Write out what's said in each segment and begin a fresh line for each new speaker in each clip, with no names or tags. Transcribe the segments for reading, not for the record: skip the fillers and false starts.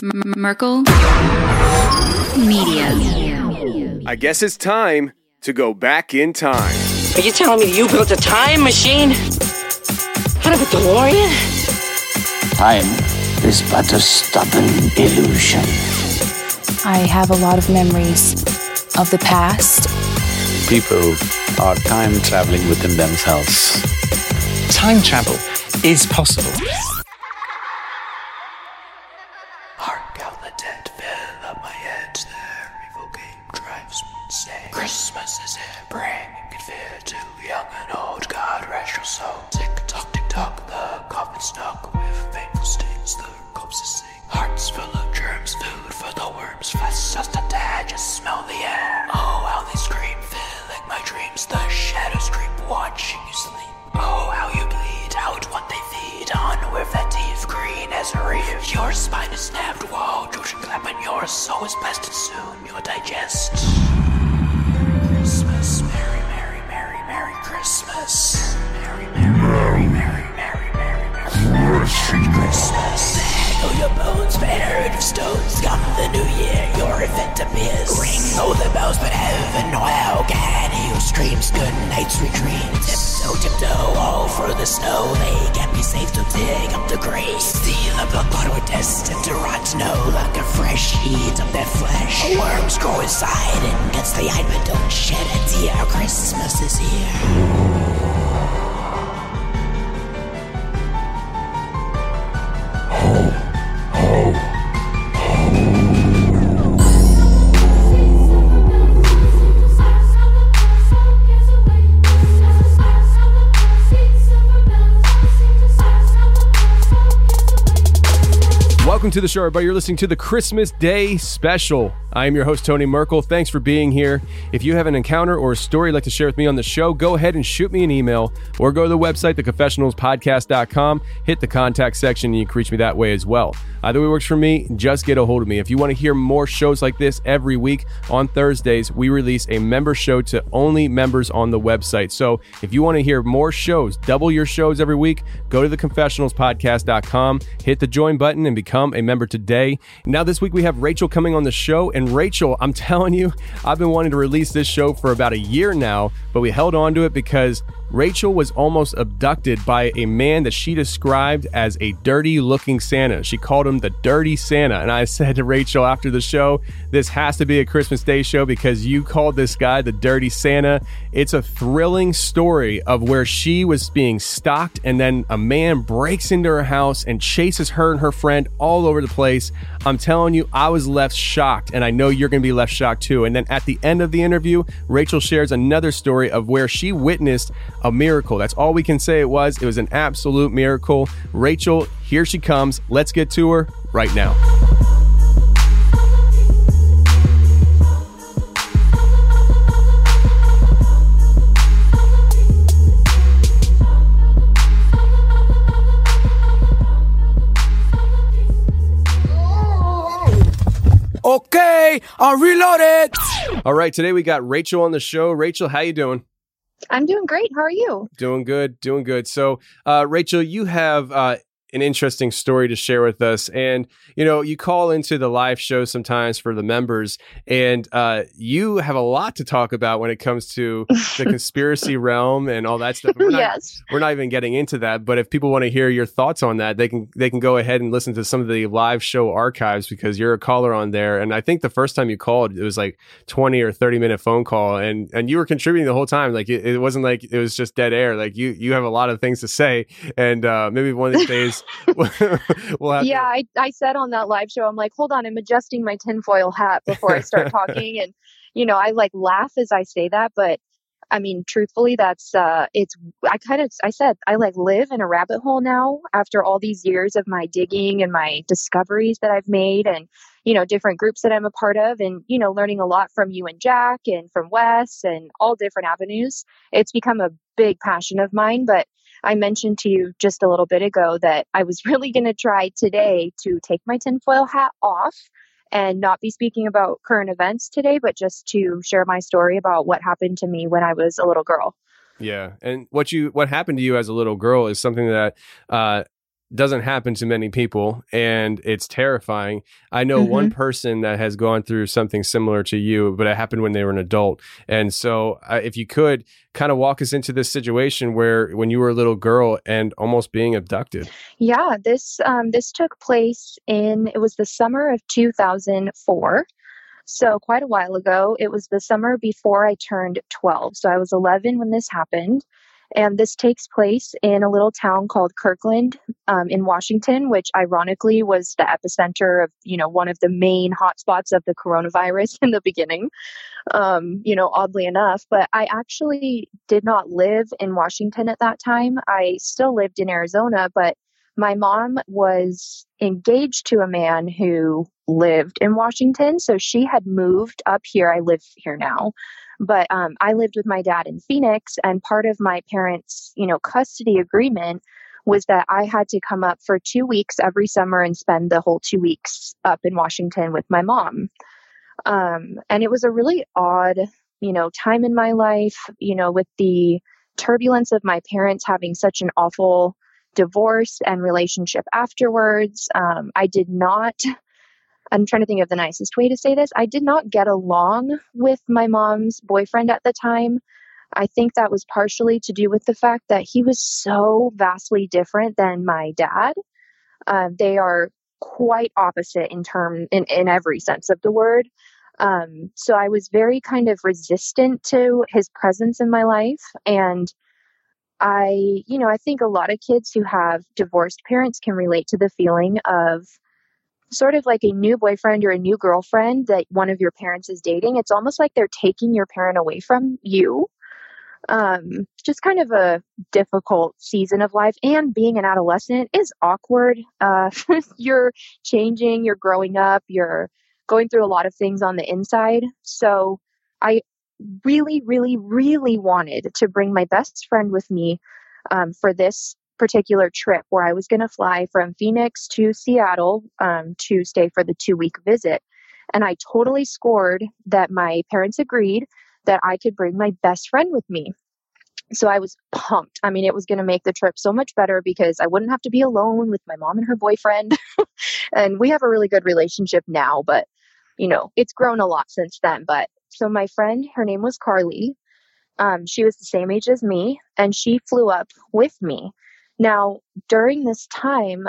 Merkel Media.
I guess it's time to go back in time.
Are you telling me you built a time machine? Out of a DeLorean?
Time is but a stubborn illusion.
I have a lot of memories of the past.
People are time traveling within themselves.
Time travel is possible.
Hark how the dead fill up my head. Their evil game drives me insane. Christmas is here, bringing fear to young and old. God rest your soul. Tick tock, the coffin stuck with painful stings. The corpses sing. Hearts full of germs, food for the worms. Flesh just a tad, just smell the air. Oh, how they scream, filling my dreams. The shadows creep, watching you sleep. Oh, how you bleed out what they feed on with that teeth green as a reef. Your spine is snapped while George and clap, and your soul is blessed, and soon you'll digest. Merry Christmas, Merry, Merry, Merry, Merry Christmas. Merry, Merry, Merry, Merry, Merry, Merry, Merry, Merry Christmas. All your bones battered of stones. Come the new year, your event appears. Ring all the bells, but heaven or hell can heal streams. Good night, sweet dreams. Tiptoe all through the snow. They can't be safe to dig up the grave. See the blood clot we're destined to rot. No longer fresh, heat of their flesh. Worms grow inside and gets the eye, but don't shed a tear. Christmas is here.
Welcome to the show, everybody. You're listening to the Christmas Day Special. I am your host, Tony Merkel. Thanks for being here. If you have an encounter or a story you'd like to share with me on the show, go ahead and shoot me an email or go to the website, theconfessionalspodcast.com, hit the contact section, and you can reach me that way as well. Either way works for me. Just get a hold of me. If you want to hear more shows like this every week, on Thursdays, we release a member show to only members on the website. So if you want to hear more shows, double your shows every week, go to theconfessionalspodcast.com, hit the join button, and become a member today. Now, this week we have Rachel coming on the show. And Rachel, I'm telling you, I've been wanting to release this show for about a year now, but we held on to it because Rachel was almost abducted by a man that she described as a dirty-looking Santa. She called him the Dirty Santa. And I said to Rachel after the show, this has to be a Christmas Day show because you called this guy the Dirty Santa. It's a thrilling story of where she was being stalked and then a man breaks into her house and chases her and her friend all over the place. I'm telling you, I was left shocked, and I know you're going to be left shocked too. And then at the end of the interview, Rachel shares another story of where she witnessed a miracle. That's all we can say it was. It was an absolute miracle. Rachel, here she comes. Let's get to her right now.
Okay, I'll reload it.
All right, today we got Rachel on the show. Rachel, how you doing?
I'm doing great. How are you?
Doing good. So, Rachel, you have an interesting story to share with us. And, you know, you call into the live show sometimes for the members, and you have a lot to talk about when it comes to the conspiracy realm and all that stuff. We're not even getting into that, but if people want to hear your thoughts on that, they can go ahead and listen to some of the live show archives because you're a caller on there. And I think the first time you called, it was like 20 or 30-minute phone call, and you were contributing the whole time. Like it wasn't like it was just dead air. Like you have a lot of things to say, and maybe one of these days we'll have
I said on that live show, I'm like, hold on, I'm adjusting my tinfoil hat before I start talking. And, you know, I like laugh as I say that, but I mean, truthfully, that's, I said, I like live in a rabbit hole now after all these years of my digging and my discoveries that I've made and, you know, different groups that I'm a part of and, you know, learning a lot from you and Jack and from Wes and all different avenues. It's become a big passion of mine, but I mentioned to you just a little bit ago that I was really going to try today to take my tinfoil hat off and not be speaking about current events today, but just to share my story about what happened to me when I was a little girl.
Yeah. And what happened to you as a little girl is something that doesn't happen to many people, and it's terrifying. I know one person that has gone through something similar to you, but it happened when they were an adult. And so if you could kind of walk us into this situation where when you were a little girl and almost being abducted.
Yeah, this took place it was the summer of 2004. So quite a while ago. It was the summer before I turned 12. So I was 11 when this happened. And this takes place in a little town called Kirkland in Washington, which ironically was the epicenter of, one of the main hotspots of the coronavirus in the beginning, oddly enough. But I actually did not live in Washington at that time. I still lived in Arizona, but my mom was engaged to a man who lived in Washington. So she had moved up here. I live here now. But I lived with my dad in Phoenix, and part of my parents' custody agreement was that I had to come up for 2 weeks every summer and spend the whole 2 weeks up in Washington with my mom. And it was a really odd, time in my life, with the turbulence of my parents having such an awful divorce and relationship afterwards. I'm trying to think of the nicest way to say this. I did not get along with my mom's boyfriend at the time. I think that was partially to do with the fact that he was so vastly different than my dad. They are quite opposite in every sense of the word. So I was very kind of resistant to his presence in my life. And I think a lot of kids who have divorced parents can relate to the feeling of sort of like a new boyfriend or a new girlfriend that one of your parents is dating. It's almost like they're taking your parent away from you. Just kind of a difficult season of life. And being an adolescent is awkward. You're changing, you're growing up, you're going through a lot of things on the inside. So I really, really, really wanted to bring my best friend with me for this particular trip where I was going to fly from Phoenix to Seattle to stay for the 2-week visit. And I totally scored that my parents agreed that I could bring my best friend with me. So I was pumped. I mean, it was going to make the trip so much better because I wouldn't have to be alone with my mom and her boyfriend. And we have a really good relationship now, but it's grown a lot since then. But so my friend, her name was Carly. She was the same age as me, and she flew up with me. Now, during this time,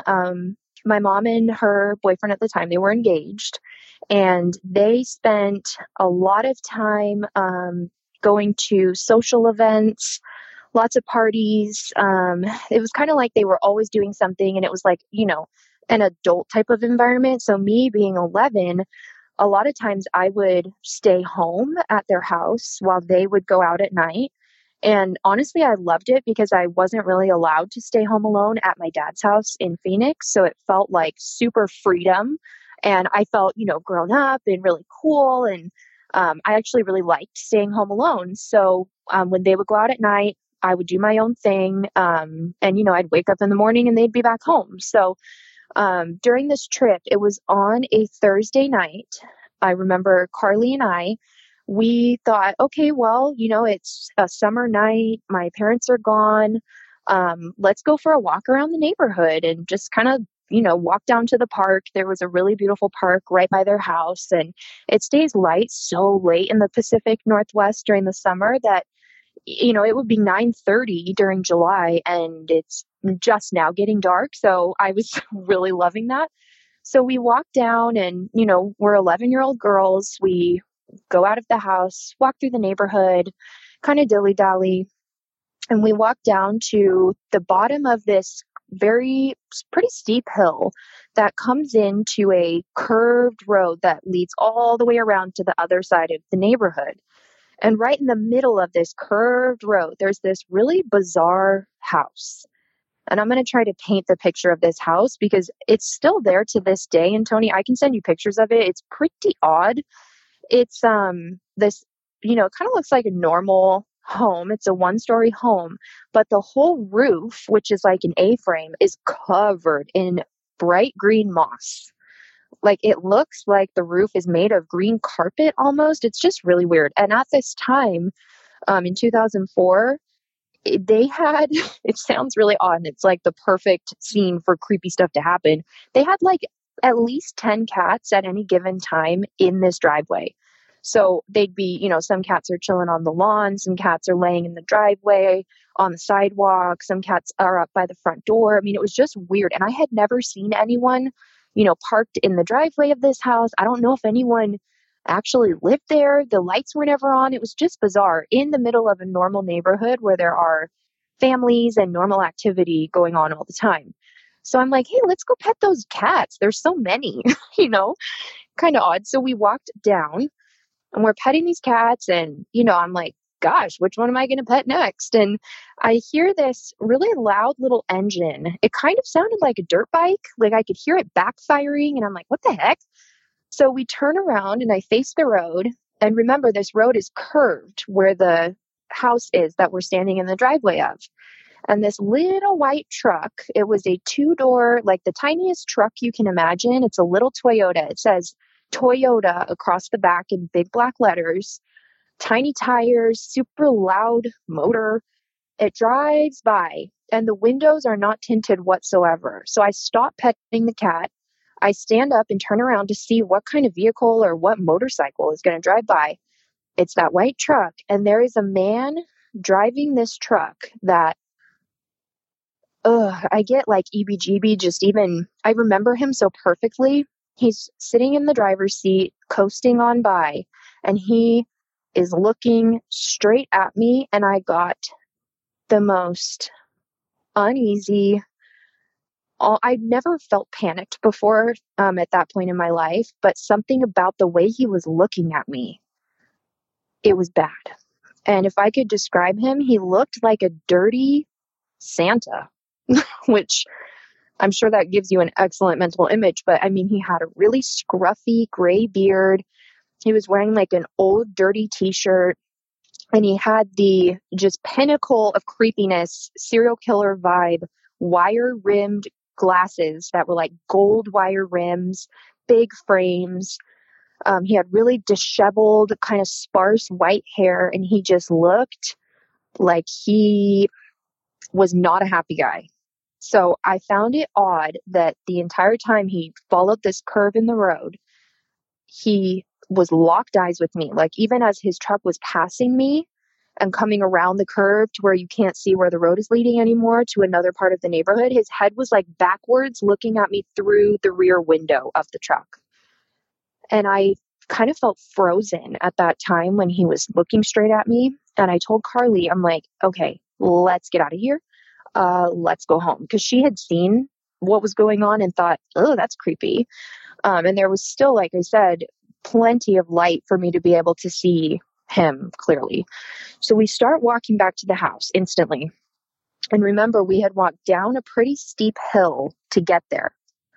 my mom and her boyfriend at the time, they were engaged, and they spent a lot of time going to social events, lots of parties. It was kind of like they were always doing something, and it was like, an adult type of environment. So me being 11, a lot of times I would stay home at their house while they would go out at night. And honestly, I loved it because I wasn't really allowed to stay home alone at my dad's house in Phoenix. So it felt like super freedom. And I felt, grown up and really cool. And I actually really liked staying home alone. So when they would go out at night, I would do my own thing. And, I'd wake up in the morning and they'd be back home. So during this trip, it was on a Thursday night. I remember Carly and we thought, okay, well, it's a summer night. My parents are gone. Let's go for a walk around the neighborhood and just kind of, walk down to the park. There was a really beautiful park right by their house, and it stays light so late in the Pacific Northwest during the summer that, it would be 9:30 during July and it's just now getting dark. So I was really loving that. So we walk down and, we're 11-year-old girls. We go out of the house, walk through the neighborhood, kind of dilly-dally. And we walk down to the bottom of this pretty steep hill that comes into a curved road that leads all the way around to the other side of the neighborhood. And right in the middle of this curved road, there's this really bizarre house. And I'm going to try to paint the picture of this house because it's still there to this day. And Tony, I can send you pictures of it. It's pretty odd. It's this, it kind of looks like a normal home. It's a 1-story home, but the whole roof, which is like an A-frame, is covered in bright green moss. Like it looks like the roof is made of green carpet almost. It's just really weird. And at this time, in 2004, they had, it sounds really odd, and it's like the perfect scene for creepy stuff to happen. They had like at least 10 cats at any given time in this driveway. So they'd be, some cats are chilling on the lawn, some cats are laying in the driveway, on the sidewalk, some cats are up by the front door. I mean, it was just weird. And I had never seen anyone, parked in the driveway of this house. I don't know if anyone actually lived there. The lights were never on. It was just bizarre in the middle of a normal neighborhood where there are families and normal activity going on all the time. So I'm like, hey, let's go pet those cats. There's so many, kind of odd. So we walked down and we're petting these cats, and, I'm like, gosh, which one am I going to pet next? And I hear this really loud little engine. It kind of sounded like a dirt bike. Like I could hear it backfiring, and I'm like, what the heck? So we turn around and I face the road. And remember, this road is curved where the house is that we're standing in the driveway of. And this little white truck, it was a 2-door, like the tiniest truck you can imagine. It's a little Toyota. It says Toyota across the back in big black letters, tiny tires, super loud motor. It drives by and the windows are not tinted whatsoever. So I stop petting the cat. I stand up and turn around to see what kind of vehicle or what motorcycle is going to drive by. It's that white truck. And there is a man driving this truck that, I get like EBGB just even, I remember him so perfectly. He's sitting in the driver's seat, coasting on by, and he is looking straight at me. And I got the most uneasy, I'd never felt panicked before at that point in my life, but something about the way he was looking at me, it was bad. And if I could describe him, he looked like a dirty Santa, which I'm sure that gives you an excellent mental image. But I mean, he had a really scruffy gray beard. He was wearing like an old dirty t-shirt, and he had the just pinnacle of creepiness, serial killer vibe, wire rimmed glasses that were like gold wire rims, big frames. He had really disheveled, kind of sparse white hair, and he just looked like he was not a happy guy. So I found it odd that the entire time he followed this curve in the road, he was locked eyes with me. Like even as his truck was passing me and coming around the curve to where you can't see where the road is leading anymore to another part of the neighborhood, his head was like backwards looking at me through the rear window of the truck. And I kind of felt frozen at that time when he was looking straight at me. And I told Carly, I'm like, okay, let's get out of here. Let's go home. Because she had seen what was going on and thought, oh, that's creepy. And there was still, like I said, plenty of light for me to be able to see him clearly. So we start walking back to the house instantly. And remember, we had walked down a pretty steep hill to get there.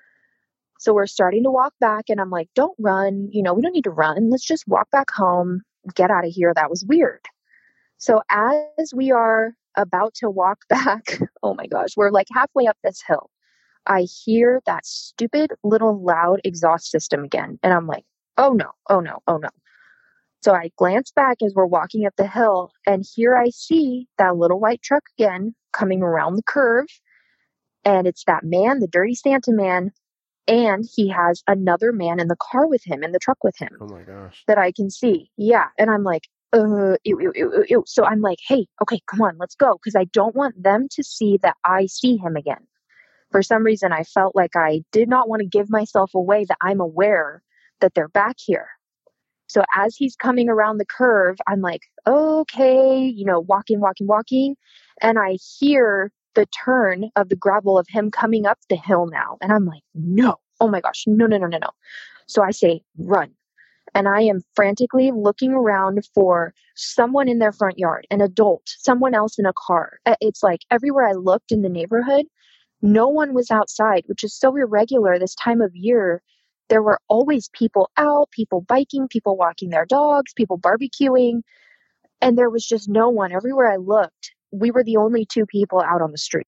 So we're starting to walk back, and I'm like, don't run. We don't need to run. Let's just walk back home, get out of here. That was weird. So as we are about to walk back, oh my gosh, we're like halfway up this hill. I hear that stupid little loud exhaust system again. And I'm like, oh no, oh no, oh no. So I glance back as we're walking up the hill, and here I see that little white truck again coming around the curve. And it's that man, the dirty Santa man. And he has another man in the car with him, in the truck with him.
Oh my gosh.
That I can see. Yeah. And I'm like, ew, ew, ew, ew. So I'm like, hey, okay, come on, let's go. Because I don't want them to see that I see him again. For some reason, I felt like I did not want to give myself away that I'm aware that they're back here. So as he's coming around the curve, I'm like, okay, walking. And I hear the turn of the gravel of him coming up the hill now. And I'm like, no, oh my gosh, no. So I say, run. And I am frantically looking around for someone in their front yard, an adult, someone else in a car. It's like everywhere I looked in the neighborhood, no one was outside, which is so irregular this time of year. There were always people out, people biking, people walking their dogs, people barbecuing. And there was just no one. Everywhere I looked, we were the only two people out on the street.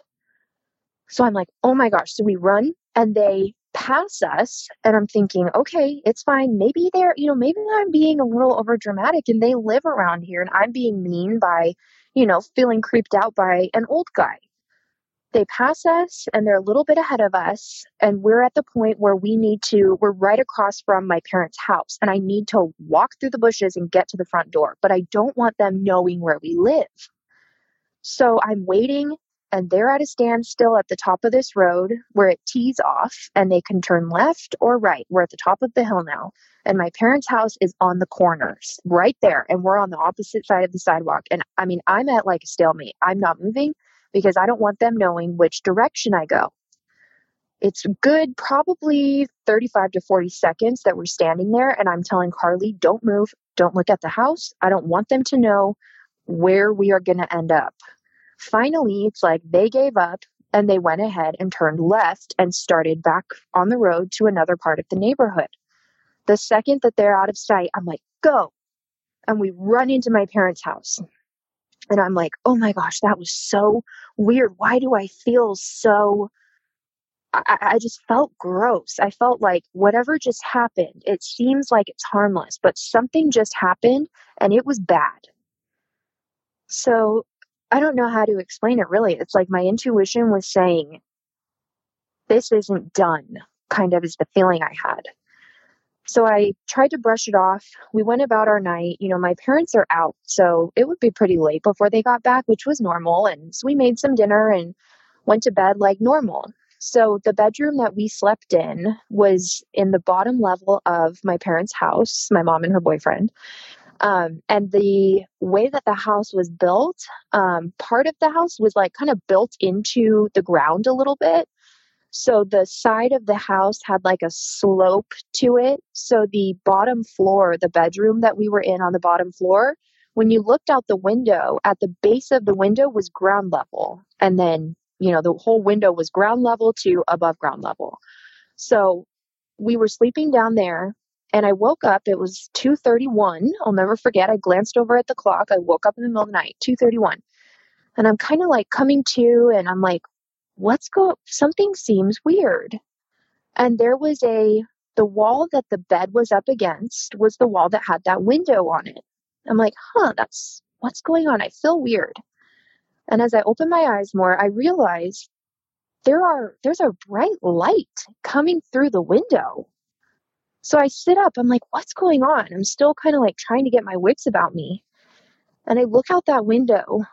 So I'm like, oh my gosh. So we run and they pass us. And I'm thinking, okay, it's fine. Maybe maybe I'm being a little over dramatic and they live around here and I'm being mean by, feeling creeped out by an old guy. They pass us and they're a little bit ahead of us. And we're at the point where we're right across from my parents' house. And I need to walk through the bushes and get to the front door. But I don't want them knowing where we live. So I'm waiting, and they're at a standstill at the top of this road where it tees off and they can turn left or right. We're at the top of the hill now. And my parents' house is on the corners right there. And we're on the opposite side of the sidewalk. And I mean, I'm at like a stalemate. I'm not moving because I don't want them knowing which direction I go. It's good, probably 35 to 40 seconds that we're standing there. And I'm telling Carly, don't move. Don't look at the house. I don't want them to know where we are going to end up. Finally, it's like they gave up and they went ahead and turned left and started back on the road to another part of the neighborhood. The second that they're out of sight, I'm like, go. And we run into my parents' house. And I'm like, oh my gosh, that was so weird. Why do I feel so... I just felt gross. I felt like whatever just happened, it seems like it's harmless, but something just happened and it was bad. So I don't know how to explain it really. It's like my intuition was saying, this isn't done, kind of is the feeling I had. So I tried to brush it off. We went about our night. My parents are out, so it would be pretty late before they got back, which was normal. And so we made some dinner and went to bed like normal. So the bedroom that we slept in was in the bottom level of my parents' house, my mom and her boyfriend. And the way that the house was built, part of the house was like kind of built into the ground a little bit. So the side of the house had like a slope to it. So the bottom floor, the bedroom that we were in on the bottom floor, when you looked out the window, at the base of the window was ground level. And then, the whole window was ground level to above ground level. So we were sleeping down there. And I woke up, it was 2:31. I'll never forget. I glanced over at the clock. I woke up in the middle of the night, 2:31. And I'm kind of like coming to, and I'm like, something seems weird. And there was the wall that the bed was up against was the wall that had that window on it. I'm like, what's going on? I feel weird. And as I open my eyes more, I realize there's a bright light coming through the window. So I sit up, I'm like, what's going on? I'm still kind of like trying to get my wits about me. And I look out that window,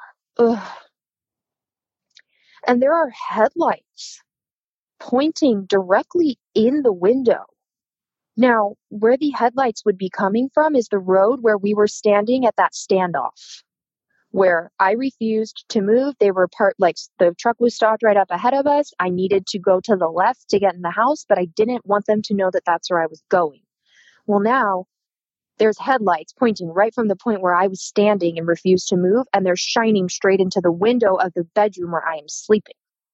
and there are headlights pointing directly in the window. Now, where the headlights would be coming from is the road where we were standing at that standoff, where I refused to move. They were the truck was stopped right up ahead of us. I needed to go to the left to get in the house, but I didn't want them to know that that's where I was going. Well, now there's headlights pointing right from the point where I was standing and refused to move, and they're shining straight into the window of the bedroom where I am sleeping.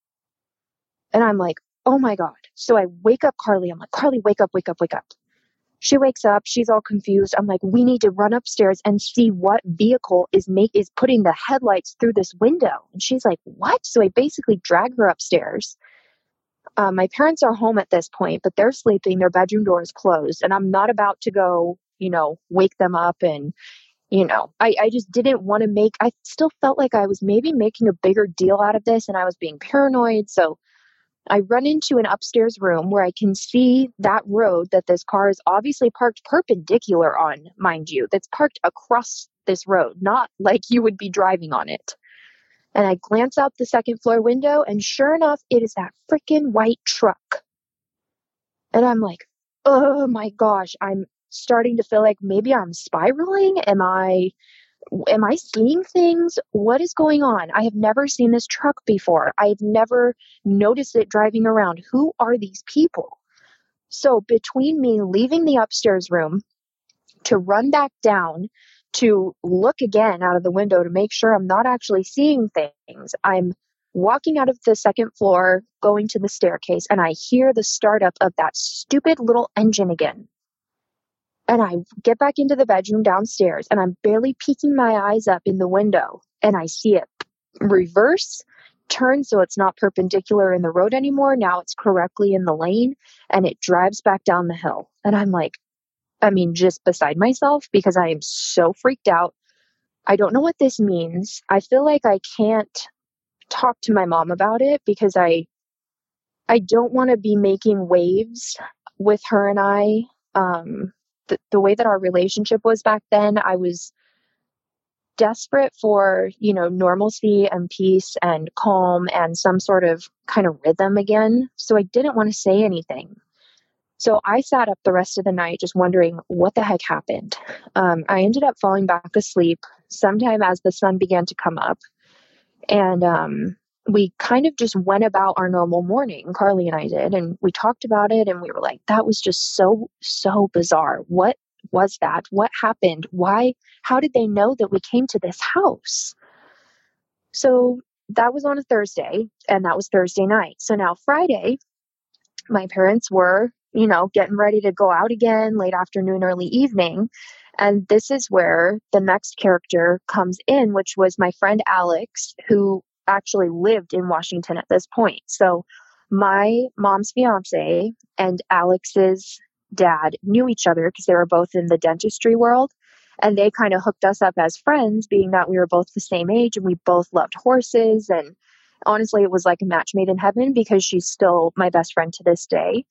And I'm like, oh my God. So I wake up Carly. I'm like, Carly, wake up, wake up, wake up. She wakes up. She's all confused. I'm like, we need to run upstairs and see what vehicle is putting the headlights through this window. And she's like, what? So I basically drag her upstairs. My parents are home at this point, but they're sleeping. Their bedroom door is closed. And I'm not about to go, wake them up. And, I just didn't want to I still felt like I was maybe making a bigger deal out of this and I was being paranoid. So I run into an upstairs room where I can see that road that this car is obviously parked perpendicular on, mind you, that's parked across this road, not like you would be driving on it. And I glance out the second floor window, and sure enough, it is that freaking white truck. And I'm like, oh my gosh, I'm starting to feel like maybe I'm spiraling. Am I seeing things? What is going on? I have never seen this truck before. I've never noticed it driving around. Who are these people? So between me leaving the upstairs room to run back down to look again out of the window to make sure I'm not actually seeing things, I'm walking out of the second floor, going to the staircase, and I hear the startup of that stupid little engine again. And I get back into the bedroom downstairs, and I'm barely peeking my eyes up in the window, and I see it reverse, turn so it's not perpendicular in the road anymore. Now it's correctly in the lane, and it drives back down the hill. And I'm like, just beside myself because I am so freaked out. I don't know what this means. I feel like I can't talk to my mom about it because I don't want to be making waves with her and I. The way that our relationship was back then, I was desperate for, normalcy and peace and calm and some sort of kind of rhythm again. So I didn't want to say anything. So I sat up the rest of the night just wondering what the heck happened. I ended up falling back asleep sometime as the sun began to come up. And we kind of just went about our normal morning, Carly and I did, and we talked about it, and we were like, that was just so, so bizarre. What was that? What happened? Why? How did they know that we came to this house? So that was on a Thursday, and that was Thursday night. So now Friday, my parents were, getting ready to go out again, late afternoon, early evening. And this is where the next character comes in, which was my friend Alex, who actually lived in Washington at this point. So my mom's fiance and Alex's dad knew each other because they were both in the dentistry world. And they kind of hooked us up as friends, being that we were both the same age and we both loved horses. And honestly, it was like a match made in heaven because she's still my best friend to this day.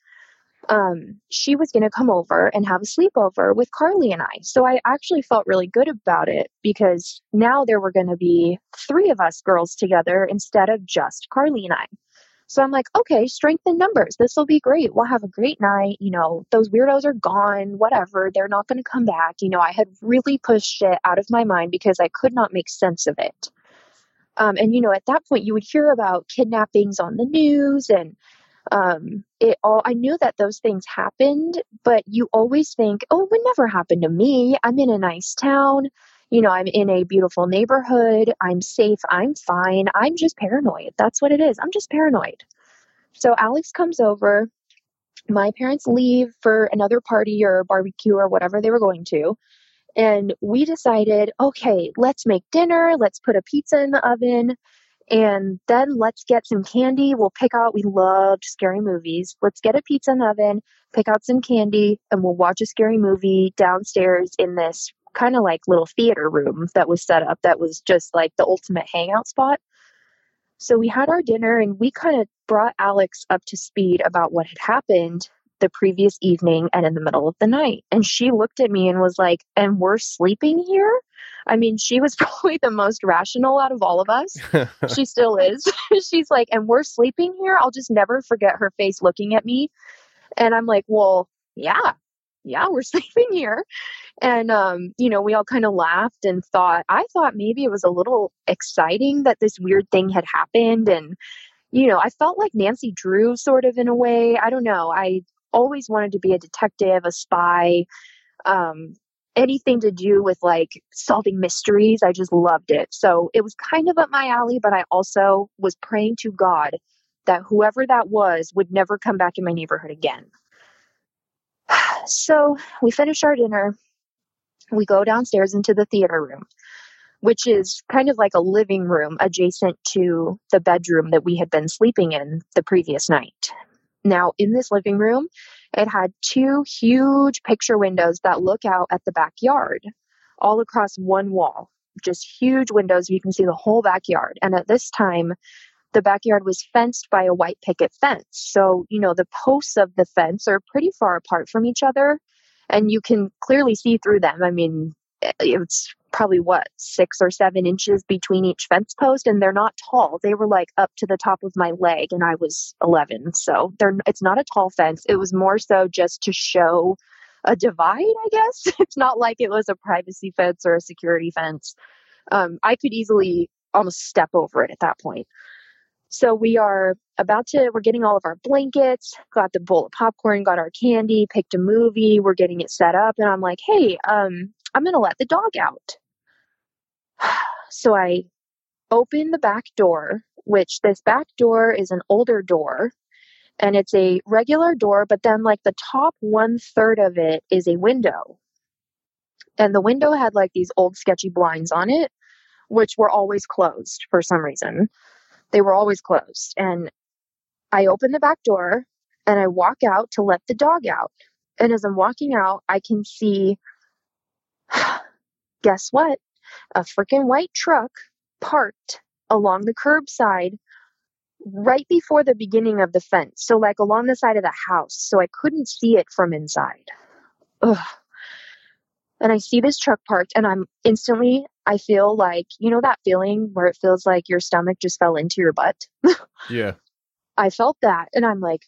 She was going to come over and have a sleepover with Carly and I. So I actually felt really good about it because now there were going to be 3 of us girls together instead of just Carly and I. So I'm like, okay, strength in numbers. This will be great. We'll have a great night. Those weirdos are gone, whatever. They're not going to come back. I had really pushed it out of my mind because I could not make sense of it. And at that point you would hear about kidnappings on the news and I knew that those things happened, but you always think, oh, it would never happen to me. I'm in a nice town. I'm in a beautiful neighborhood. I'm safe. I'm fine. I'm just paranoid. That's what it is. I'm just paranoid. So Alex comes over. My parents leave for another party or barbecue or whatever they were going to. And we decided, okay, let's make dinner. Let's put a pizza in the oven. And then let's get some candy. We loved scary movies. Let's get a pizza in the oven, pick out some candy, and we'll watch a scary movie downstairs in this kind of like little theater room that was set up that was just like the ultimate hangout spot. So we had our dinner and we kind of brought Alex up to speed about what had happened the previous evening and in the middle of the night. And she looked at me and was like, and we're sleeping here? I mean, she was probably the most rational out of all of us. She still is. She's like, and we're sleeping here? I'll just never forget her face looking at me. And I'm like, well, yeah, we're sleeping here. And, we all kind of laughed and I thought maybe it was a little exciting that this weird thing had happened. And, I felt like Nancy Drew sort of in a way. I don't know. I always wanted to be a detective, a spy, anything to do with like solving mysteries. I just loved it. So it was kind of up my alley, but I also was praying to God that whoever that was would never come back in my neighborhood again. So we finish our dinner. We go downstairs into the theater room, which is kind of like a living room adjacent to the bedroom that we had been sleeping in the previous night. Now, in this living room, it had 2 huge picture windows that look out at the backyard, all across one wall. Just huge windows. You can see the whole backyard. And at this time, the backyard was fenced by a white picket fence. So, the posts of the fence are pretty far apart from each other, and you can clearly see through them. I mean, it's probably 6 or 7 inches between each fence post, and they're not tall. They were like up to the top of my leg, and I was 11. So it's not a tall fence. It was more so just to show a divide, I guess. It's not like it was a privacy fence or a security fence. I could easily almost step over it at that point. So we're getting all of our blankets, got the bowl of popcorn, got our candy, picked a movie, we're getting it set up. And I'm like, hey, I'm going to let the dog out. So I open the back door, which this back door is an older door, and it's a regular door, but then like the top 1/3 of it is a window. And the window had like these old sketchy blinds on it, which were always closed for some reason. They were always closed. And I open the back door and I walk out to let the dog out. And as I'm walking out, I can see, guess what? a freaking white truck parked along the curbside right before the beginning of the fence. So like along the side of the house. So I couldn't see it from inside. Ugh. And I see this truck parked and I feel like, you know, that feeling where it feels like your stomach just fell into your butt.
Yeah.
I felt that and I'm like,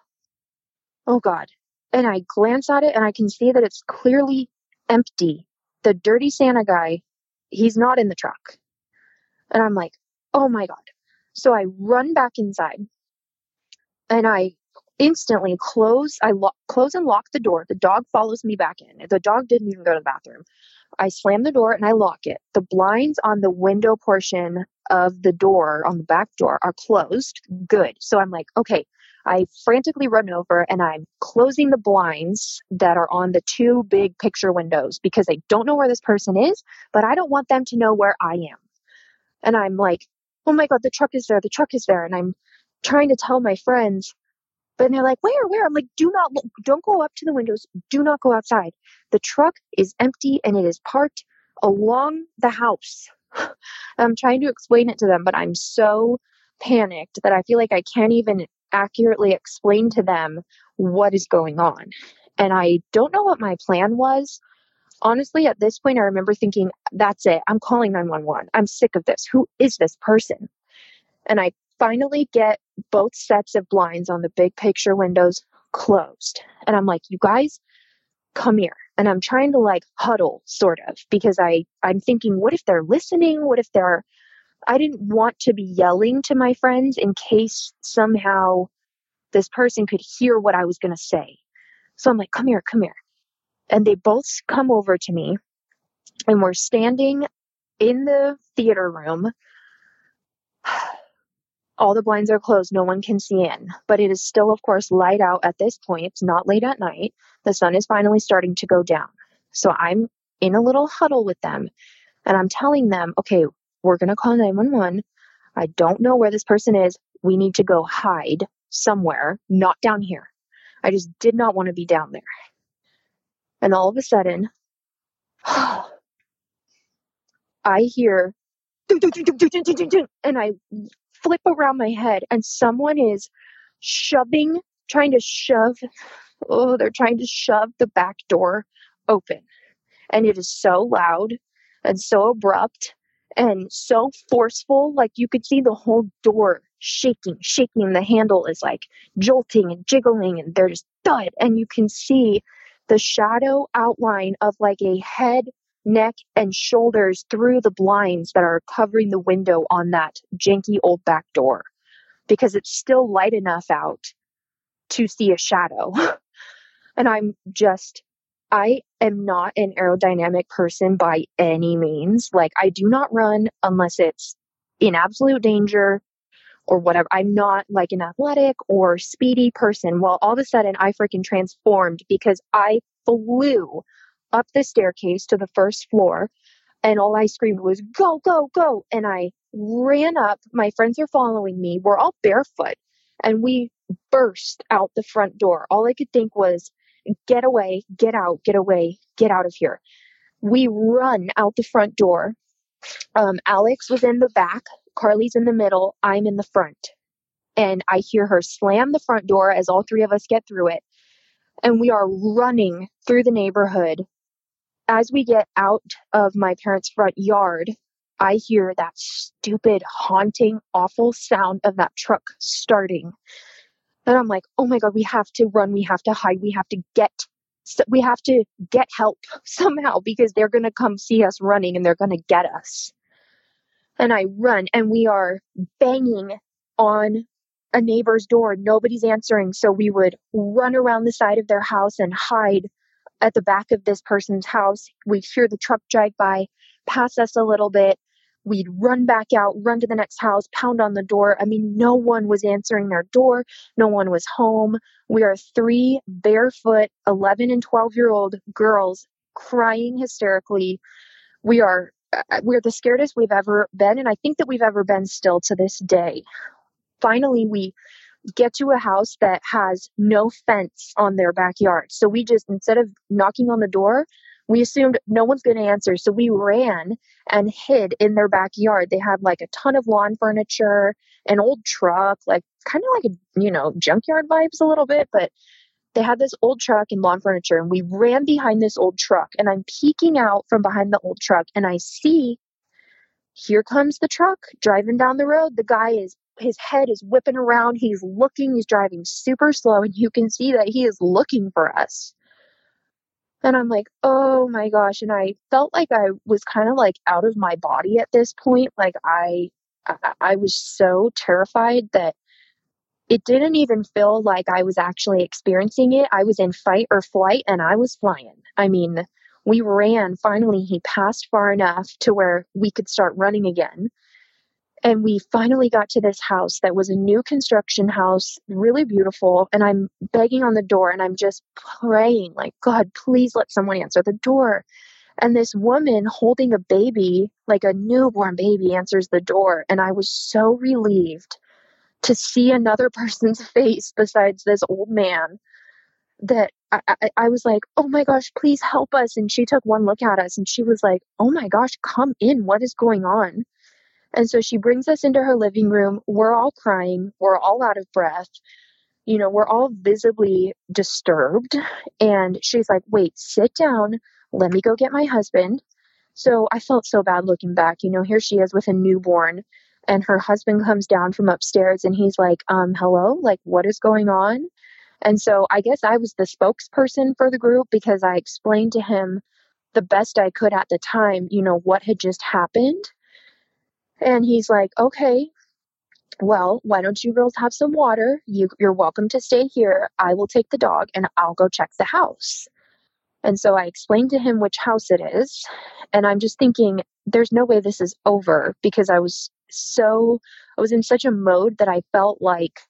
oh God. And I glance at it and I can see that it's clearly empty. The dirty Santa guy, he's not in the truck. And I'm like, oh my God. So I run back inside and I instantly close and lock the door. The dog follows me back in. The dog didn't even go to the bathroom. I slam the door and I lock it. The blinds on the window portion of the door, on the back door, are closed. Good. So I'm like, okay. I frantically run over and I'm closing the blinds that are on the two big picture windows because I don't know where this person is, but I don't want them to know where I am. And I'm like, oh my God, the truck is there. The truck is there. And I'm trying to tell my friends, but they're like, where? I'm like, don't go up to the windows. Do not go outside. The truck is empty and it is parked along the house. I'm trying to explain it to them, but I'm so panicked that I feel like I can't even accurately explain to them what is going on. And I don't know what my plan was. Honestly, at this point, I remember thinking, that's it. I'm calling 911. I'm sick of this. Who is this person? And I finally get both sets of blinds on the big picture windows closed. And I'm like, you guys, come here. And I'm trying to like huddle sort of because I'm thinking, what if they're listening? What if I didn't want to be yelling to my friends in case somehow this person could hear what I was going to say. So I'm like, come here. And they both come over to me and we're standing in the theater room. All the blinds are closed. No one can see in, but it is still, of course, light out at this point. It's not late at night. The sun is finally starting to go down. So I'm in a little huddle with them and I'm telling them, okay, we're going to call 911. I don't know where this person is. We need to go hide somewhere, not down here. I just did not want to be down there. And all of a sudden, I hear, and I flip around my head and someone is trying to shove the back door open. And it is so loud and so abrupt and so forceful. Like you could see the whole door shaking. The handle is like jolting and jiggling and they're just thud. And you can see the shadow outline of like a head, neck, and shoulders through the blinds that are covering the window on that janky old back door because it's still light enough out to see a shadow. And I am not an aerodynamic person by any means. Like I do not run unless it's in absolute danger or whatever. I'm not like an athletic or speedy person. Well, all of a sudden I freaking transformed because I flew up the staircase to the first floor and all I screamed was go, go, go. And I ran up. My friends are following me. We're all barefoot and we burst out the front door. All I could think was get away, get out, get away, get out of here. We run out the front door. Alex was in the back. Carly's in the middle. I'm in the front. And I hear her slam the front door as all three of us get through it. And we are running through the neighborhood. As we get out of my parents' front yard, I hear that stupid, haunting, awful sound of that truck starting. And I'm like, oh my God, we have to run. We have to hide. We have to get help somehow because they're going to come see us running and they're going to get us. And I run and we are banging on a neighbor's door. Nobody's answering. So we would run around the side of their house and hide at the back of this person's house. We'd hear the truck drive by, pass us a little bit. We'd run back out, run to the next house, pound on the door. I mean, no one was answering their door. No one was home. We are three barefoot 11 and 12-year-old girls crying hysterically. We're the scariest we've ever been. And I think that we've ever been still to this day. Finally, we get to a house that has no fence on their backyard. So we just, instead of knocking on the door, we assumed no one's going to answer. So we ran and hid in their backyard. They had like a ton of lawn furniture, an old truck, like kind of like a, junkyard vibes a little bit, but they had this old truck and lawn furniture, and we ran behind this old truck, and I'm peeking out from behind the old truck, and I see, here comes the truck driving down the road. The guy his head is whipping around. He's looking, he's driving super slow, and you can see that he is looking for us. And I'm like, oh my gosh. And I felt like I was kind of like out of my body at this point. Like I was so terrified that it didn't even feel like I was actually experiencing it. I was in fight or flight, and I was flying. I mean, we ran. Finally, he passed far enough to where we could start running again. And we finally got to this house that was a new construction house, really beautiful. And I'm begging on the door, and I'm just praying, like, God, please let someone answer the door. And this woman holding a baby, like a newborn baby, answers the door. And I was so relieved to see another person's face besides this old man that I was like, oh my gosh, please help us. And she took one look at us, and she was like, oh my gosh, come in. What is going on? And so she brings us into her living room. We're all crying. We're all out of breath. We're all visibly disturbed. And she's like, wait, sit down. Let me go get my husband. So I felt so bad looking back. Here she is with a newborn. And her husband comes down from upstairs, and he's like, hello, like, what is going on? And so I guess I was the spokesperson for the group, because I explained to him the best I could at the time, what had just happened. And he's like, okay, well, why don't you girls have some water? You're welcome to stay here. I will take the dog, and I'll go check the house. And so I explained to him which house it is. And I'm just thinking, there's no way this is over, because I was in such a mode that I felt like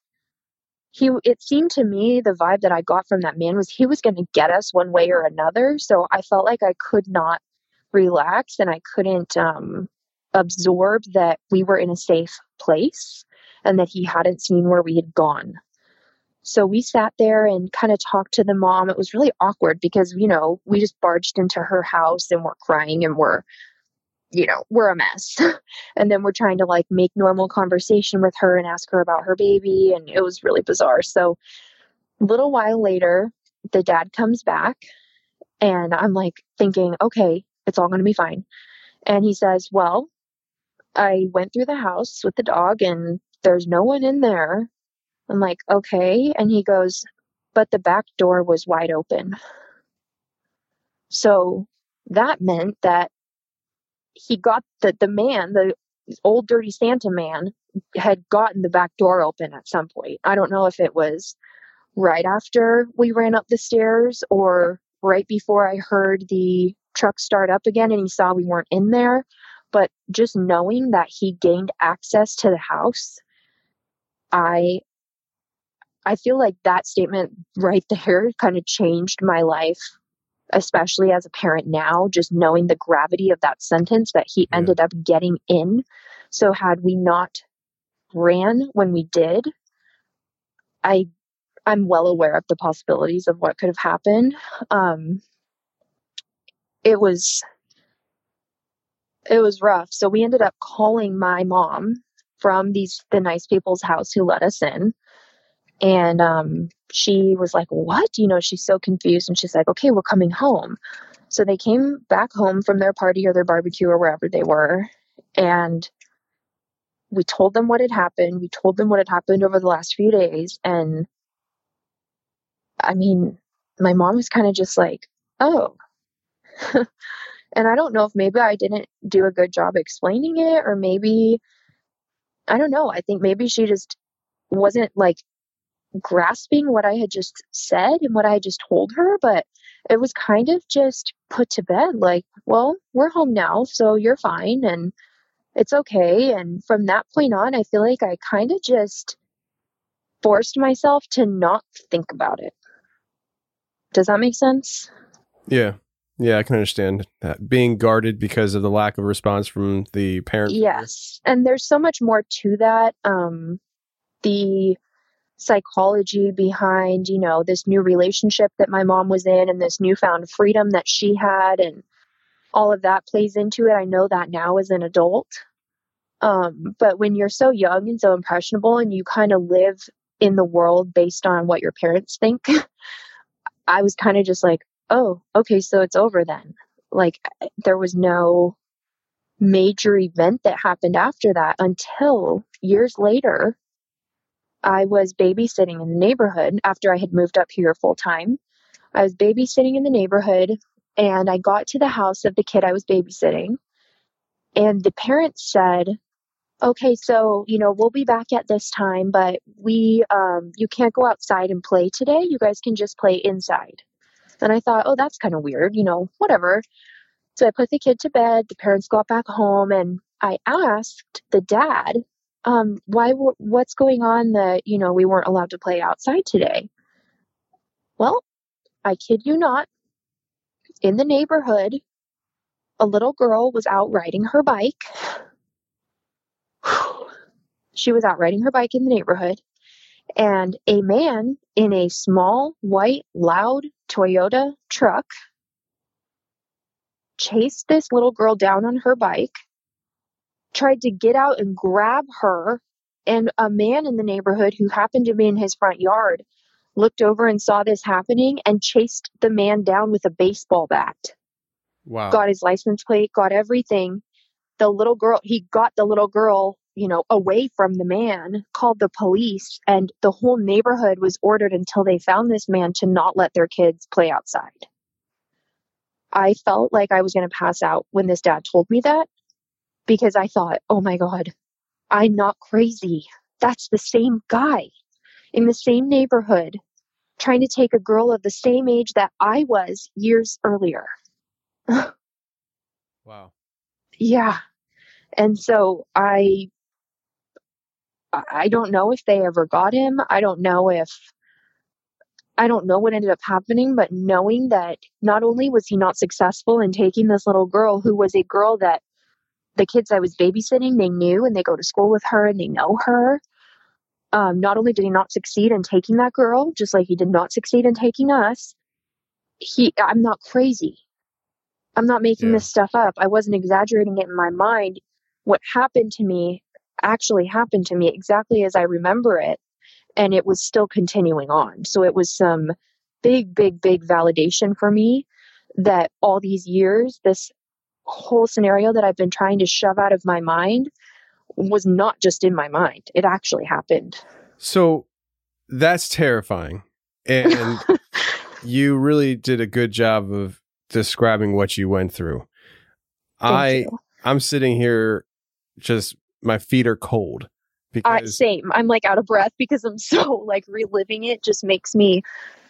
it seemed to me, the vibe that I got from that man was he was going to get us one way or another. So I felt like I could not relax, and I couldn't absorb that we were in a safe place and that he hadn't seen where we had gone. So we sat there and kind of talked to the mom. It was really awkward because, we just barged into her house, and we're crying, and we're a mess. And then we're trying to like make normal conversation with her and ask her about her baby. And it was really bizarre. So a little while later, the dad comes back, and I'm like thinking, okay, it's all going to be fine. And he says, well, I went through the house with the dog, and there's no one in there. I'm like, okay. And he goes, but the back door was wide open. So that meant that he got the old dirty Santa man had gotten the back door open at some point. I don't know if it was right after we ran up the stairs or right before I heard the truck start up again and he saw we weren't in there. But just knowing that he gained access to the house, I feel like that statement right there kind of changed my life, especially as a parent now, just knowing the gravity of that sentence that he ended up getting in. So had we not ran when we did, I'm well aware of the possibilities of what could have happened. It was rough. So we ended up calling my mom from the nice people's house who let us in. And she was like, what? She's so confused. And she's like, okay, we're coming home. So they came back home from their party or their barbecue or wherever they were. And we told them what had happened. We told them what had happened over the last few days. And I mean, my mom was kind of just like, oh. And I don't know if maybe I didn't do a good job explaining it, or maybe, I don't know. I think maybe she just wasn't like grasping what I had just said and what I had just told her, but it was kind of just put to bed like, well, we're home now, so you're fine and it's okay. And from that point on, I feel like I kind of just forced myself to not think about it. Does that make sense?
Yeah, I can understand that. Being guarded because of the lack of response from the parents.
Yes. And there's so much more to that. psychology behind, this new relationship that my mom was in and this newfound freedom that she had, and all of that plays into it. I know that now as an adult. But when you're so young and so impressionable and you kind of live in the world based on what your parents think, I was kind of just like, oh, okay, so it's over then. Like, there was no major event that happened after that until years later. I was babysitting in the neighborhood after I had moved up here full time. I was babysitting in the neighborhood, and I got to the house of the kid I was babysitting, and the parents said, okay, so, we'll be back at this time, but you can't go outside and play today. You guys can just play inside. And I thought, oh, that's kind of weird, whatever. So I put the kid to bed, the parents got back home, and I asked the dad, what's going on that, we weren't allowed to play outside today? Well, I kid you not, in the neighborhood, a little girl was out riding her bike. She was out riding her bike in the neighborhood, and a man in a small, white, loud Toyota truck chased this little girl down on her bike, tried to get out and grab her, and a man in the neighborhood who happened to be in his front yard looked over and saw this happening and chased the man down with a baseball bat.
Wow.
Got his license plate, got everything. He got the little girl, away from the man, called the police, and the whole neighborhood was ordered until they found this man to not let their kids play outside. I felt like I was going to pass out when this dad told me that, because I thought, oh my God, I'm not crazy. That's the same guy in the same neighborhood trying to take a girl of the same age that I was years earlier.
Wow.
Yeah. And so I don't know if they ever got him. I don't know what ended up happening, but knowing that not only was he not successful in taking this little girl, who was a girl that the kids I was babysitting, they knew, and they go to school with her and they know her. Not only did he not succeed in taking that girl, just like he did not succeed in taking us, I'm not crazy. I'm not making this stuff up. I wasn't exaggerating it in my mind. What happened to me actually happened to me exactly as I remember it. And it was still continuing on. So it was some big, big, big validation for me that all these years, this whole scenario that I've been trying to shove out of my mind was not just in my mind. It actually happened.
So that's terrifying. And you really did a good job of describing what you went through. I'm sitting here, just my feet are cold.
Same. I'm like out of breath because I'm so like reliving it. Just makes me,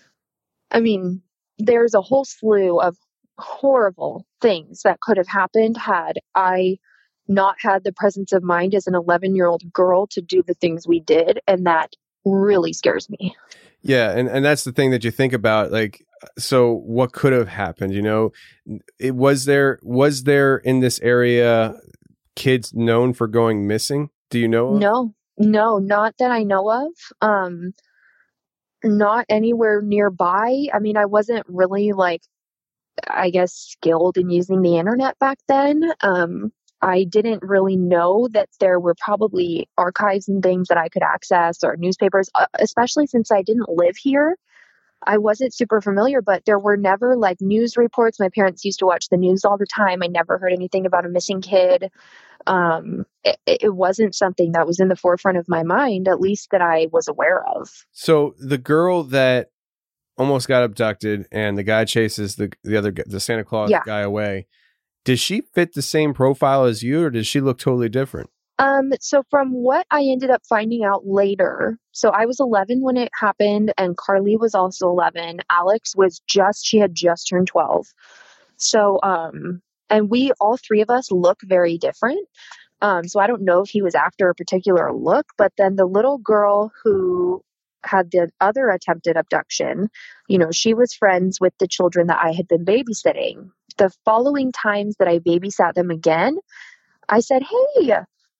there's a whole slew of horrible things that could have happened had I not had the presence of mind as an 11-year-old girl to do the things we did. And that really scares me.
Yeah. And that's the thing that you think about, like, so what could have happened? Was there in this area kids known for going missing? Do you know?
No, not that I know of. Not anywhere nearby. I wasn't really skilled in using the internet back then. I didn't really know that there were probably archives and things that I could access, or newspapers, especially since I didn't live here. I wasn't super familiar, but there were never news reports. My parents used to watch the news all the time. I never heard anything about a missing kid. It wasn't something that was in the forefront of my mind, at least that I was aware of.
So the girl that almost got abducted and the guy chases the Santa Claus guy away, does she fit the same profile as you, or does she look totally different?
So from what I ended up finding out later, so I was 11 when it happened, and Carly was also 11. Alex she had just turned 12. So, and all three of us look very different. So I don't know if he was after a particular look, but then the little girl who had the other attempted abduction, she was friends with the children that I had been babysitting. The following times that I babysat them again, I said, hey,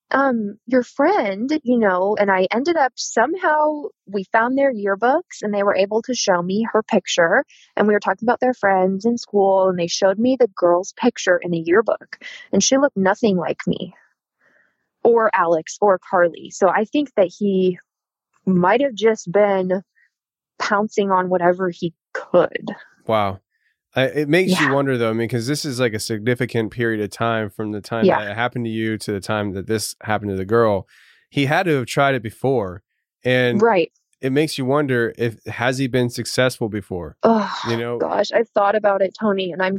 your friend, and I ended up somehow, we found their yearbooks and they were able to show me her picture, and we were talking about their friends in school, and they showed me the girl's picture in a yearbook, and she looked nothing like me or Alex or Carly. So I think that he might have just been pouncing on whatever he could.
Wow. It makes you wonder, though, I mean, because this is like a significant period of time from the time that it happened to you to the time that this happened to the girl. He had to have tried it before. And it makes you wonder, has he been successful before?
Oh, gosh, I've thought about it, Tony, and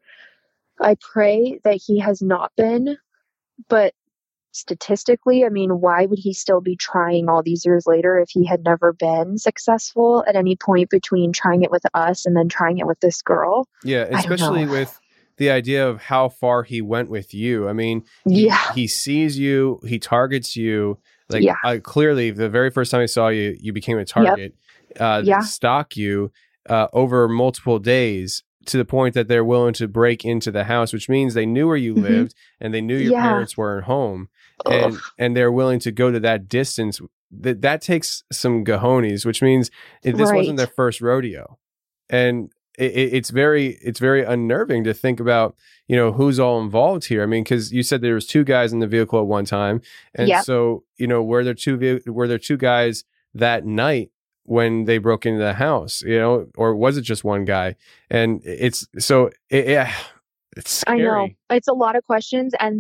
I pray that he has not been. But statistically, I mean, why would he still be trying all these years later if he had never been successful at any point between trying it with us and then trying it with this girl?
Yeah, especially with the idea of how far he went with you. I mean, he sees you, he targets you. Like clearly, the very first time he saw you, you became a target. They stalk you over multiple days, to the point that they're willing to break into the house, which means they knew where you lived and they knew your parents weren't home, and they're willing to go to that distance. That takes some cojones, which means this wasn't their first rodeo. And it's very unnerving to think about, who's all involved here. I mean, because you said there was 2 guys in the vehicle at one time. And so, were there two guys that night when they broke into the house, or was it just one guy? And it's scary.
I know, it's a lot of questions, and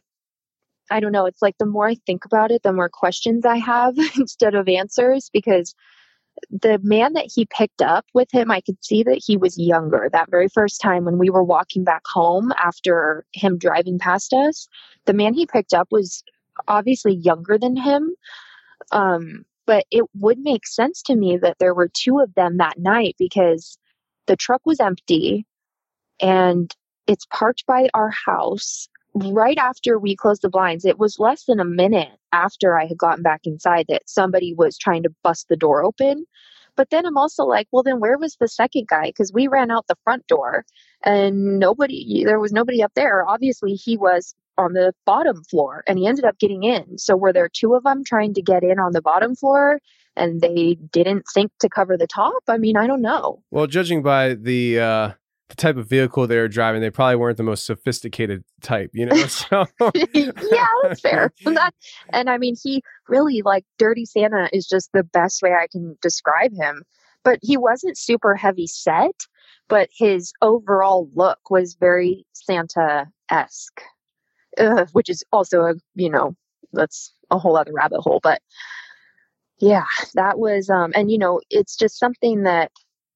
I don't know. It's like the more I think about it, the more questions I have instead of answers, because the man that he picked up with him, I could see that he was younger. That very first time when we were walking back home after him driving past us, the man he picked up was obviously younger than him. But it would make sense to me that there were 2 of them that night, because the truck was empty and it's parked by our house right after we closed the blinds. It was less than a minute after I had gotten back inside that somebody was trying to bust the door open. But then I'm also like, well, then where was the second guy? Because we ran out the front door and there was nobody up there. Obviously, he was on the bottom floor and he ended up getting in. So were there 2 of them trying to get in on the bottom floor and they didn't think to cover the top? I mean, I don't know.
Well, judging by the type of vehicle they were driving, they probably weren't the most sophisticated type, So
yeah, that's fair. And I mean, he really, like, Dirty Santa is just the best way I can describe him. But he wasn't super heavy set, but his overall look was very Santa-esque. Which is also that's a whole other rabbit hole. But yeah, that was, and it's just something that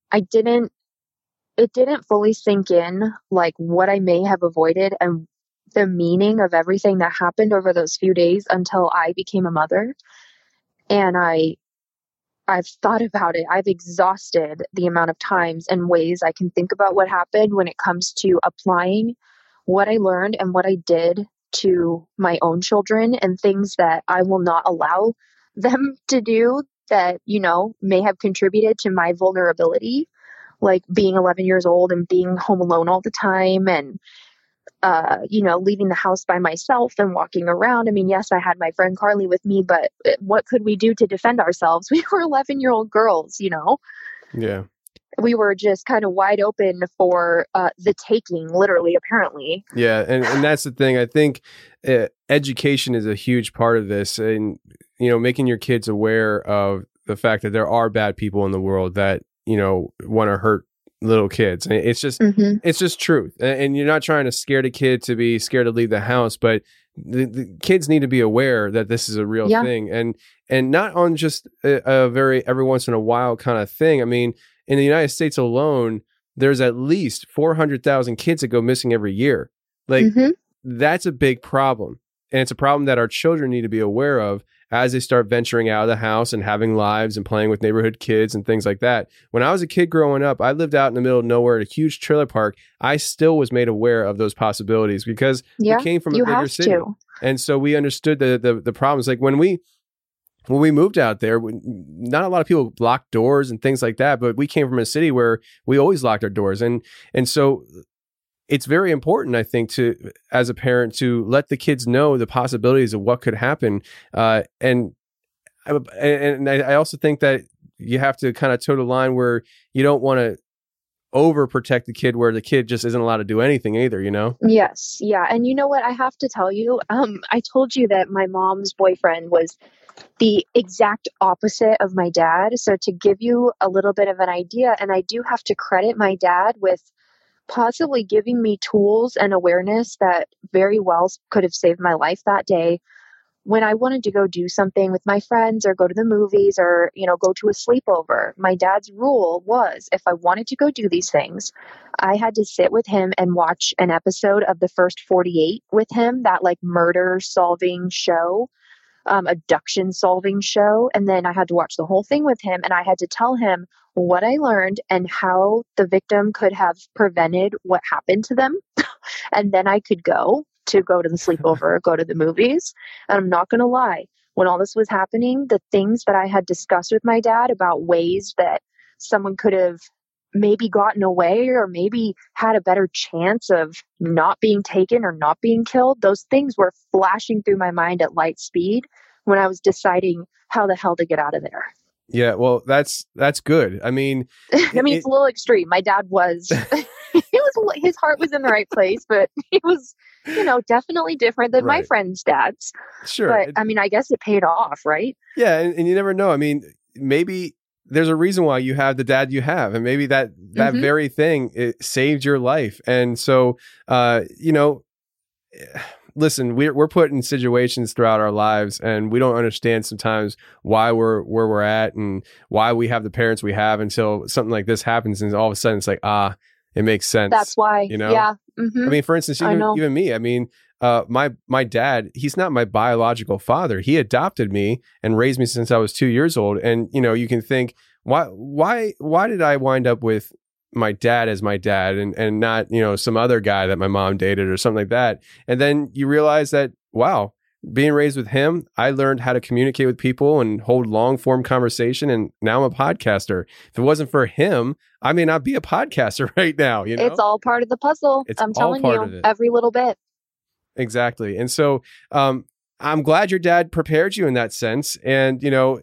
it didn't fully sink in, like what I may have avoided and the meaning of everything that happened over those few days until I became a mother. And I've thought about it. I've exhausted the amount of times and ways I can think about what happened when it comes to applying what I learned and what I did to my own children, and things that I will not allow them to do that, may have contributed to my vulnerability, like being 11 years old and being home alone all the time and, leaving the house by myself and walking around. I mean, yes, I had my friend Carly with me, but what could we do to defend ourselves? We were 11-year-old girls,
Yeah.
We were just kind of wide open for the taking, literally, apparently.
Yeah, and that's the thing. I think education is a huge part of this, and making your kids aware of the fact that there are bad people in the world that want to hurt little kids. And it's just it's just truth, and you're not trying to scare the kid to be scared to leave the house, but the kids need to be aware that this is a real thing, and not on just a very every once in a while kind of thing. I mean, in the United States alone, there's at least 400,000 kids that go missing every year. Like, that's a big problem. And it's a problem that our children need to be aware of as they start venturing out of the house and having lives and playing with neighborhood kids and things like that. When I was a kid growing up, I lived out in the middle of nowhere at a huge trailer park. I still was made aware of those possibilities because we came from a bigger city. And so we understood the problems. Like when we moved out there, not a lot of people locked doors and things like that, but we came from a city where we always locked our doors. And so it's very important, I think, as a parent, to let the kids know the possibilities of what could happen. And I also think that you have to kind of toe the line where you don't want to overprotect the kid, where the kid just isn't allowed to do anything either, you know?
Yes. Yeah. And you know what? I have to tell you, I told you that my mom's boyfriend was the exact opposite of my dad. So to give you a little bit of an idea, and I do have to credit my dad with possibly giving me tools and awareness that very well could have saved my life that day. When I wanted to go do something with my friends or go to the movies or, go to a sleepover, my dad's rule was if I wanted to go do these things, I had to sit with him and watch an episode of the first 48 with him, that like murder solving show, abduction solving show. And then I had to watch the whole thing with him, and I had to tell him what I learned and how the victim could have prevented what happened to them. And then I could go to the sleepover, go to the movies. And I'm not going to lie, when all this was happening, the things that I had discussed with my dad about ways that someone could have maybe gotten away or maybe had a better chance of not being taken or not being killed, those things were flashing through my mind at light speed when I was deciding how the hell to get out of there.
Yeah, well, that's good. I mean,
it's a little extreme. My dad was, his heart was in the right place, but he was, definitely different than my friends' dads.
Sure.
But I guess it paid off, right?
Yeah. And you never know. I mean, maybe there's a reason why you have the dad you have, and maybe that very thing, it saved your life. And so, listen, we're put in situations throughout our lives, and we don't understand sometimes why we're where we're at and why we have the parents we have until something like this happens, and all of a sudden it's like, it makes sense.
That's why, yeah. Mm-hmm.
I mean, for instance, even me. I mean, my dad, he's not my biological father. He adopted me and raised me since I was 2 years old. And you can think, why did I wind up with my dad as my dad and not, some other guy that my mom dated or something like that. And then you realize that, wow, being raised with him, I learned how to communicate with people and hold long form conversation. And now I'm a podcaster. If it wasn't for him, I may not be a podcaster right now.
It's all part of the puzzle. I'm telling you, every little bit.
Exactly. And so, I'm glad your dad prepared you in that sense. And,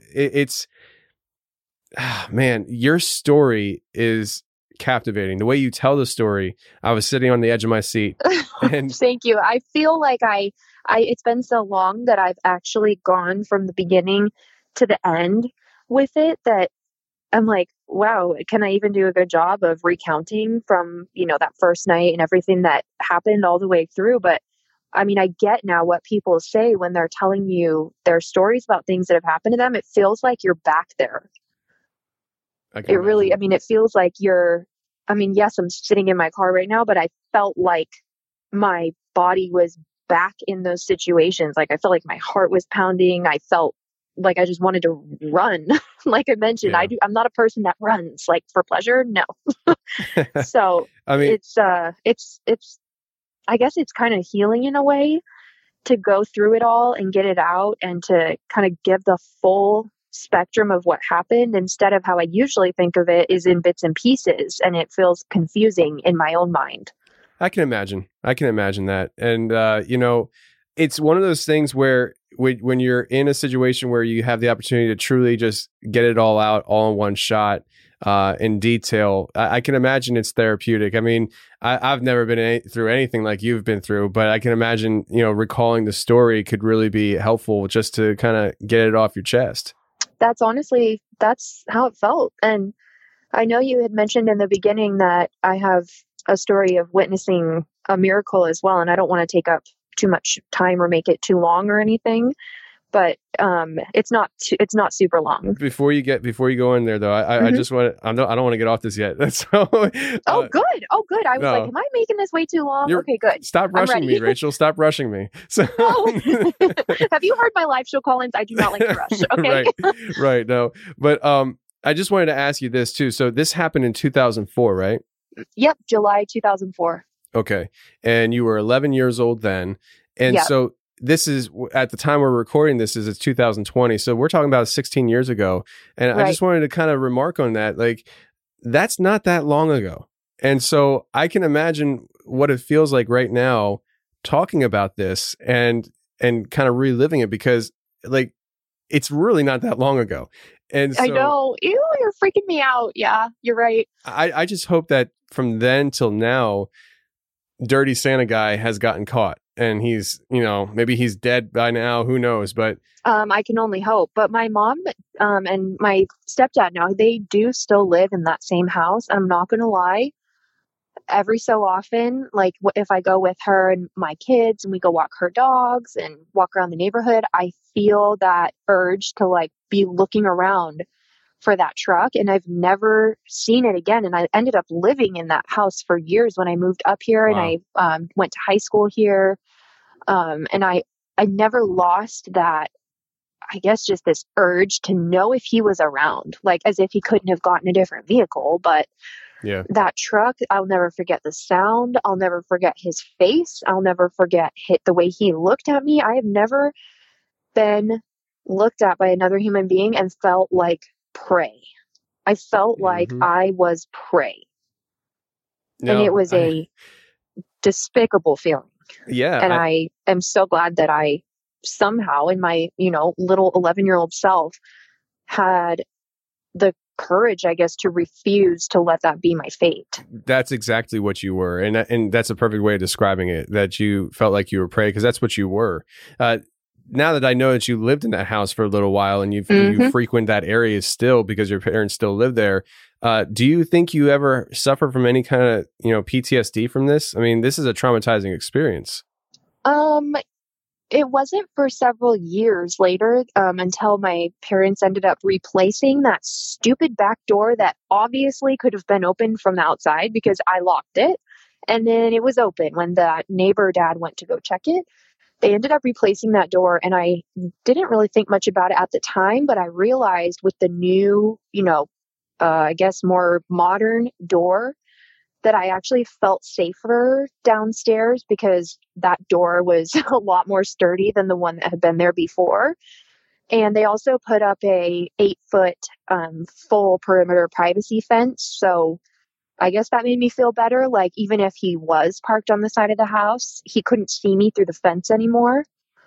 man, your story is captivating. The way you tell the story, I was sitting on the edge of my seat. And
thank you. I feel like it's been so long that I've actually gone from the beginning to the end with it that I'm like, wow, can I even do a good job of recounting from, that first night and everything that happened all the way through? But I get now what people say when they're telling you their stories about things that have happened to them. It feels like you're back there. It really, it feels like yes, I'm sitting in my car right now, but I felt like my body was back in those situations. Like I felt like my heart was pounding. I felt like I just wanted to run. Like I mentioned, yeah. I'm not a person that runs like for pleasure. No. So it's I guess it's kind of healing in a way to go through it all and get it out and to kind of give the full spectrum of what happened instead of how I usually think of it is in bits and pieces, and it feels confusing in my own mind.
I can imagine that. And, it's one of those things where when you're in a situation where you have the opportunity to truly just get it all out all in one shot, in detail, I can imagine it's therapeutic. I mean, I've never been through anything like you've been through, but I can imagine, recalling the story could really be helpful just to kind of get it off your chest.
That's how it felt. And I know you had mentioned in the beginning that I have a story of witnessing a miracle as well. And I don't want to take up too much time or make it too long or anything, but it's not super long.
Before you go in there though, I just want to, I don't want to get off this yet. So,
good. I was like, am I making this way too long? Okay, good.
Stop rushing me, Rachel. Stop rushing me. So,
no. Have you heard my live show call-ins? I do not like to rush. Okay.
Right. No, but I just wanted to ask you this too. So this happened in 2004, right?
Yep. July 2004.
Okay. And you were 11 years old then. And so this is, at the time we're recording this, it's 2020. So we're talking about 16 years ago. And right. I just wanted to kind of remark on that. Like, that's not that long ago. And so I can imagine what it feels like right now talking about this and kind of reliving it, because like it's really not that long ago. And so,
I know. Ew, you're freaking me out. Yeah, you're right.
I just hope that from then till now, Dirty Santa guy has gotten caught and he's, maybe he's dead by now. Who knows? But
I can only hope. But my mom and my stepdad now, they do still live in that same house. I'm not going to lie. Every so often, like if I go with her and my kids and we go walk her dogs and walk around the neighborhood, I feel that urge to like be looking around for that truck. And I've never seen it again. And I ended up living in that house for years when I moved up here. Wow. And I went to high school here. And I never lost that, I guess, just this urge to know if he was around, like as if he couldn't have gotten a different vehicle. But yeah, that truck, I'll never forget the sound. I'll never forget his face. I'll never forget the way he looked at me. I have never been looked at by another human being and felt like prey. I felt like I was prey. No, and it was a despicable feeling. Yeah. And I am so glad that I somehow in my, little 11-year-old self had the courage, I guess, to refuse to let that be my fate.
That's exactly what you were. And that's a perfect way of describing it, that you felt like you were prey, because that's what you were. Now that I know that you lived in that house for a little while and you frequent that area still because your parents still live there, do you think you ever suffer from any kind of, PTSD from this? I mean, this is a traumatizing experience.
It wasn't for several years later until my parents ended up replacing that stupid back door that obviously could have been opened from the outside because I locked it. And then it was open when the neighbor dad went to go check it. They ended up replacing that door, and I didn't really think much about it at the time, but I realized with the new, I guess more modern door, that I actually felt safer downstairs because that door was a lot more sturdy than the one that had been there before. And they also put up a 8-foot full perimeter privacy fence. So I guess that made me feel better. Like even if he was parked on the side of the house, he couldn't see me through the fence anymore.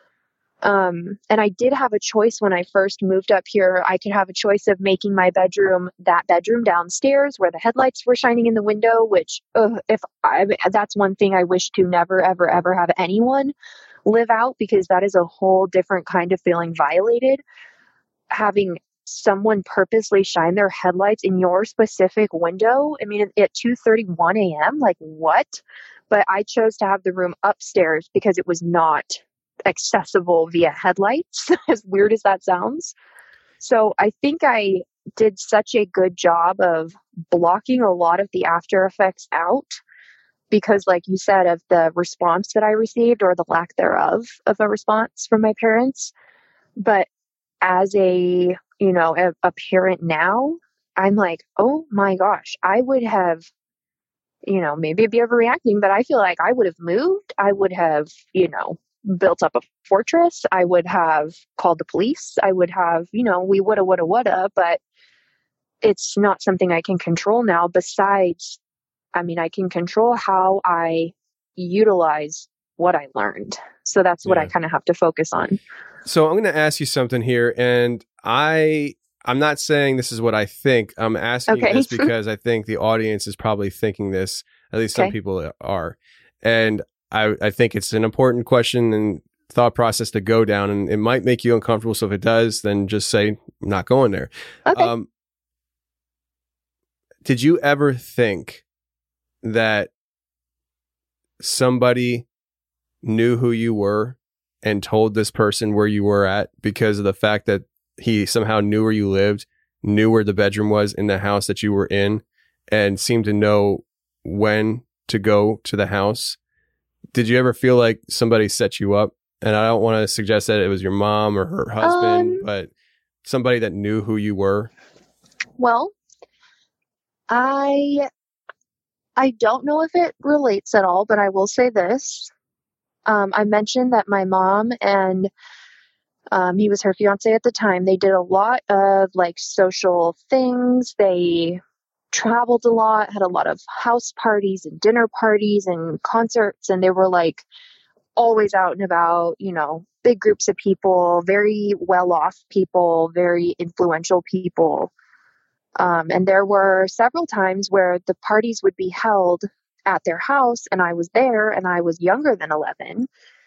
And I did have a choice when I first moved up here. I could have a choice of making my bedroom that bedroom downstairs where the headlights were shining in the window, which that's one thing I wish to never, ever, ever have anyone live out, because that is a whole different kind of feeling violated. Having someone purposely shine their headlights in your specific window. I mean, at 2:31 a.m., like what? But I chose to have the room upstairs because it was not accessible via headlights, as weird as that sounds. So I think I did such a good job of blocking a lot of the after effects out because, like you said, of the response that I received or the lack thereof of a response from my parents. But as a parent now, I'm like, oh my gosh, I would have, maybe be overreacting, but I feel like I would have moved. I would have, built up a fortress. I would have called the police. I would have, we woulda, but it's not something I can control now. Besides, I can control how I utilize what I learned. So that's what I kind of have to focus on.
So I'm going to ask you something here, and I'm not saying this is what I think. I'm asking you this because I think the audience is probably thinking this. At least some people are. And I think it's an important question and thought process to go down, and it might make you uncomfortable. So if it does, then just say, I'm not going there. Okay. Did you ever think that somebody knew who you were and told this person where you were at because of the fact that he somehow knew where you lived, knew where the bedroom was in the house that you were in, and seemed to know when to go to the house? Did you ever feel like somebody set you up? And I don't want to suggest that it was your mom or her husband, but somebody that knew who you were.
Well, I don't know if it relates at all, but I will say this. I mentioned that my mom and he was her fiance at the time. They did a lot of like social things. They traveled a lot, had a lot of house parties and dinner parties and concerts, and they were like always out and about, big groups of people, very well-off people, very influential people. And there were several times where the parties would be held at their house, and I was there, and I was younger than 11.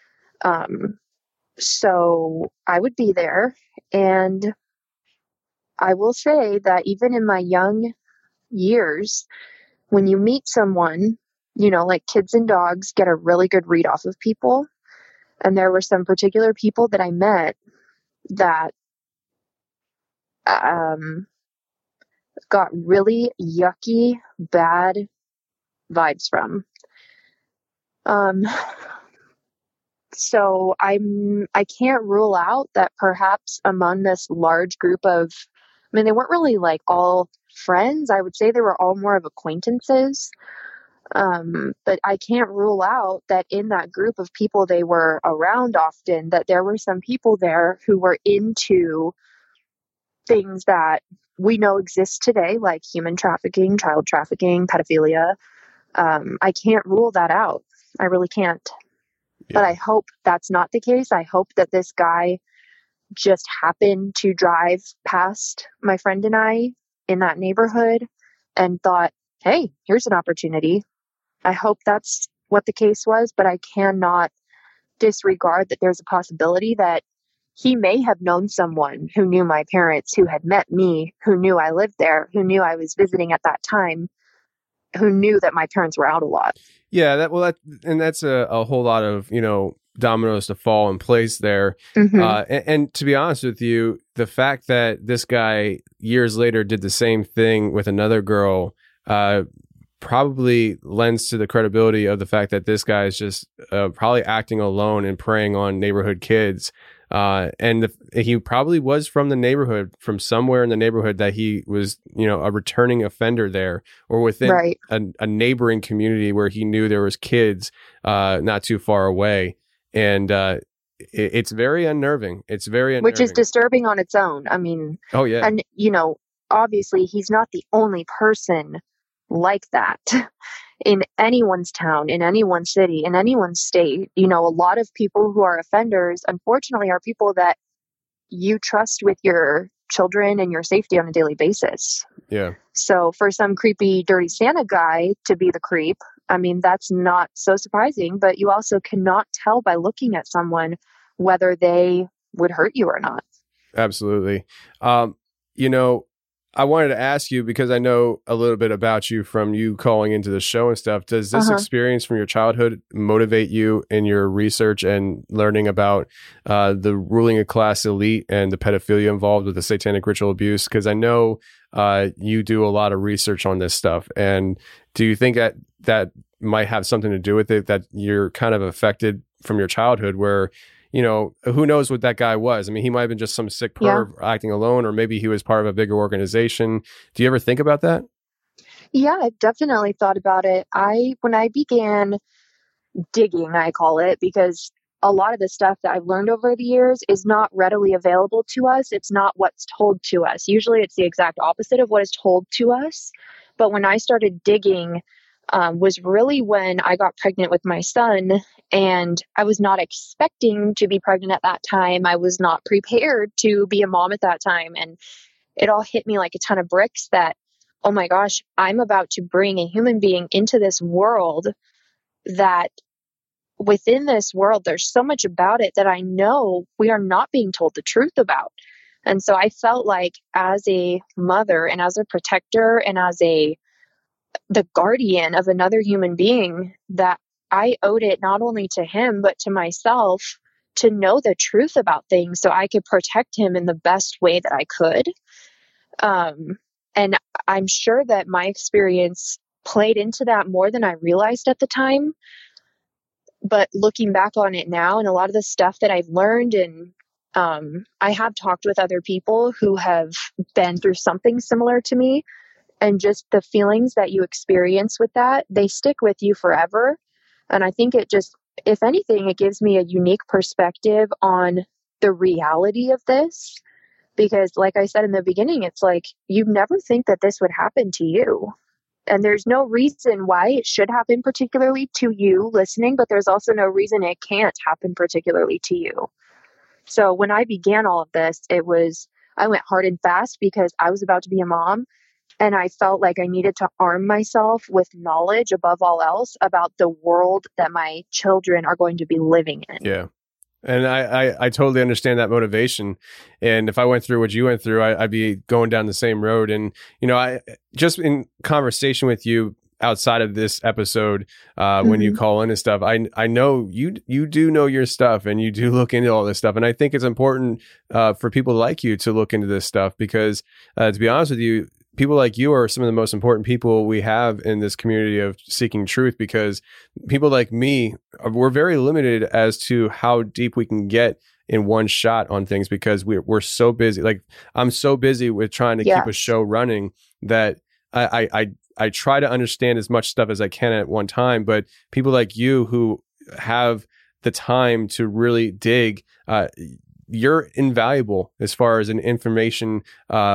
So I would be there, and I will say that even in my young years, when you meet someone, like kids and dogs get a really good read off of people. And there were some particular people that I met that got really yucky, bad vibes from. So I can't rule out that perhaps among this large group of, they weren't really like all friends. I would say they were all more of acquaintances. But I can't rule out that in that group of people they were around often, that there were some people there who were into things that we know exist today, like human trafficking, child trafficking, pedophilia. I can't rule that out. I really can't. Yeah. But I hope that's not the case. I hope that this guy just happened to drive past my friend and I in that neighborhood and thought, hey, here's an opportunity. I hope that's what the case was, but I cannot disregard that there's a possibility that he may have known someone who knew my parents, who had met me, who knew I lived there, who knew I was visiting at that time, who knew that my parents were out a lot.
Yeah, that's a whole lot of, dominoes to fall in place there.
Mm-hmm.
And to be honest with you, the fact that this guy years later did the same thing with another girl probably lends to the credibility of the fact that this guy is just probably acting alone and preying on neighborhood kids. And he probably was from the neighborhood, from somewhere in the neighborhood that he was, a returning offender there, or within
right.
a neighboring community where he knew there was kids not too far away. And it's very unnerving. It's very unnerving.
Which is disturbing on its own.
Oh, yeah.
And, obviously he's not the only person like that in anyone's town, in anyone's city, in anyone's state. A lot of people who are offenders, unfortunately, are people that you trust with your children and your safety on a daily basis.
Yeah.
So for some creepy, dirty Santa guy to be the creep, that's not so surprising, but you also cannot tell by looking at someone whether they would hurt you or not.
Absolutely. I wanted to ask you, because I know a little bit about you from you calling into the show and stuff. Does this experience from your childhood motivate you in your research and learning about the ruling class elite and the pedophilia involved with the satanic ritual abuse? Because I know you do a lot of research on this stuff. And do you think that might have something to do with it, that you're kind of affected from your childhood where, who knows what that guy was? He might have been just some sick perv acting alone, or maybe he was part of a bigger organization. Do you ever think about that?
Yeah, I've definitely thought about it. When I began digging, I call it, because a lot of the stuff that I've learned over the years is not readily available to us. It's not what's told to us. Usually it's the exact opposite of what is told to us. But when I started digging, was really when I got pregnant with my son, and I was not expecting to be pregnant at that time. I was not prepared to be a mom at that time. And it all hit me like a ton of bricks that, oh my gosh, I'm about to bring a human being into this world that within this world, there's so much about it that I know we are not being told the truth about. And so I felt like as a mother and as a protector and as the guardian of another human being, that I owed it not only to him, but to myself to know the truth about things so I could protect him in the best way that I could. And I'm sure that my experience played into that more than I realized at the time. But looking back on it now, and a lot of the stuff that I've learned, and I have talked with other people who have been through something similar to me, and just the feelings that you experience with that, they stick with you forever. And I think it just, if anything, it gives me a unique perspective on the reality of this, Because like I said in the beginning, it's like, you never think that this would happen to you. And there's no reason why it should happen particularly to you listening, but there's also no reason it can't happen particularly to you. So when I began all of this, I went hard and fast because I was about to be a mom, and I felt like I needed to arm myself with knowledge above all else about the world that my children are going to be living in.
Yeah. And I totally understand that motivation. And if I went through what you went through, I'd be going down the same road. And, I just in conversation with you outside of this episode, when you call in and stuff, I know you do know your stuff, and you do look into all this stuff. And I think it's important for people like you to look into this stuff because, to be honest with you, people like you are some of the most important people we have in this community of seeking truth, because people like me, we're very limited as to how deep we can get in one shot on things because we're so busy. Like, I'm so busy with trying to keep a show running that I try to understand as much stuff as I can at one time. But people like you who have the time to really dig, you're invaluable as far as an information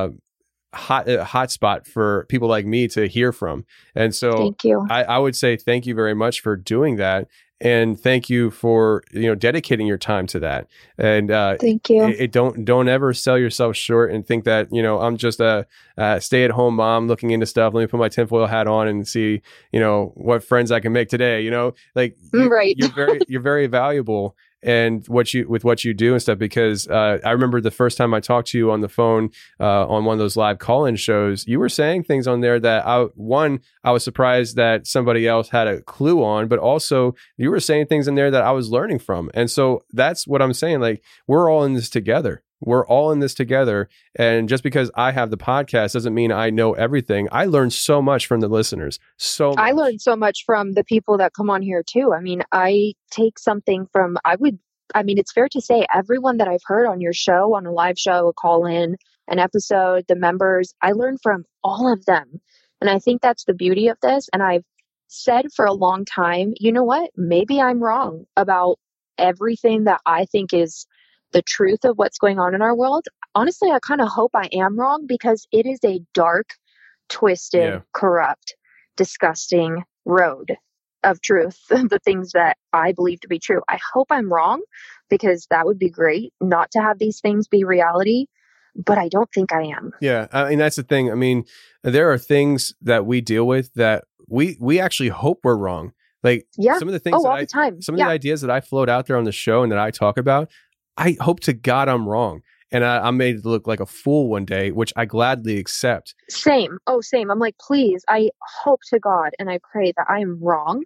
hotspot for people like me to hear from. And so
thank you.
I would say thank you very much for doing that. And thank you for, dedicating your time to that. And
thank you.
Don't ever sell yourself short and think that, I'm just a stay-at-home mom looking into stuff. Let me put my tinfoil hat on and see, what friends I can make today.
Right.
You're very valuable. And what you do and stuff, because I remember the first time I talked to you on the phone on one of those live call-in shows, you were saying things on there that I was surprised that somebody else had a clue on, but also you were saying things in there that I was learning from. And so that's what I'm saying. Like, we're all in this together. We're all in this together. And just because I have the podcast doesn't mean I know everything. I learned so much from the listeners. I
learned so much from the people that come on here too. I mean, I take something from, it's fair to say everyone that I've heard on your show, on a live show, a call in, an episode, the members, I learned from all of them. And I think that's the beauty of this. And I've said for a long time, you know what? Maybe I'm wrong about everything that I think is the truth of what's going on in our world. Honestly, I kind of hope I am wrong, because it is a dark, twisted, corrupt, disgusting road of truth, the things that I believe to be true. I hope I'm wrong, because that would be great not to have these things be reality, but I don't think I am. Yeah,
I mean, that's the thing. I mean, there are things that we deal with that we actually hope we're wrong. Like, some of the things
all the time.
Some of the ideas that I float out there on the show and that I talk about, I hope to God I'm wrong. And I'm made to look like a fool one day, which I gladly accept.
Same. Oh, same. I'm like, please, I hope to God and I pray that I am wrong.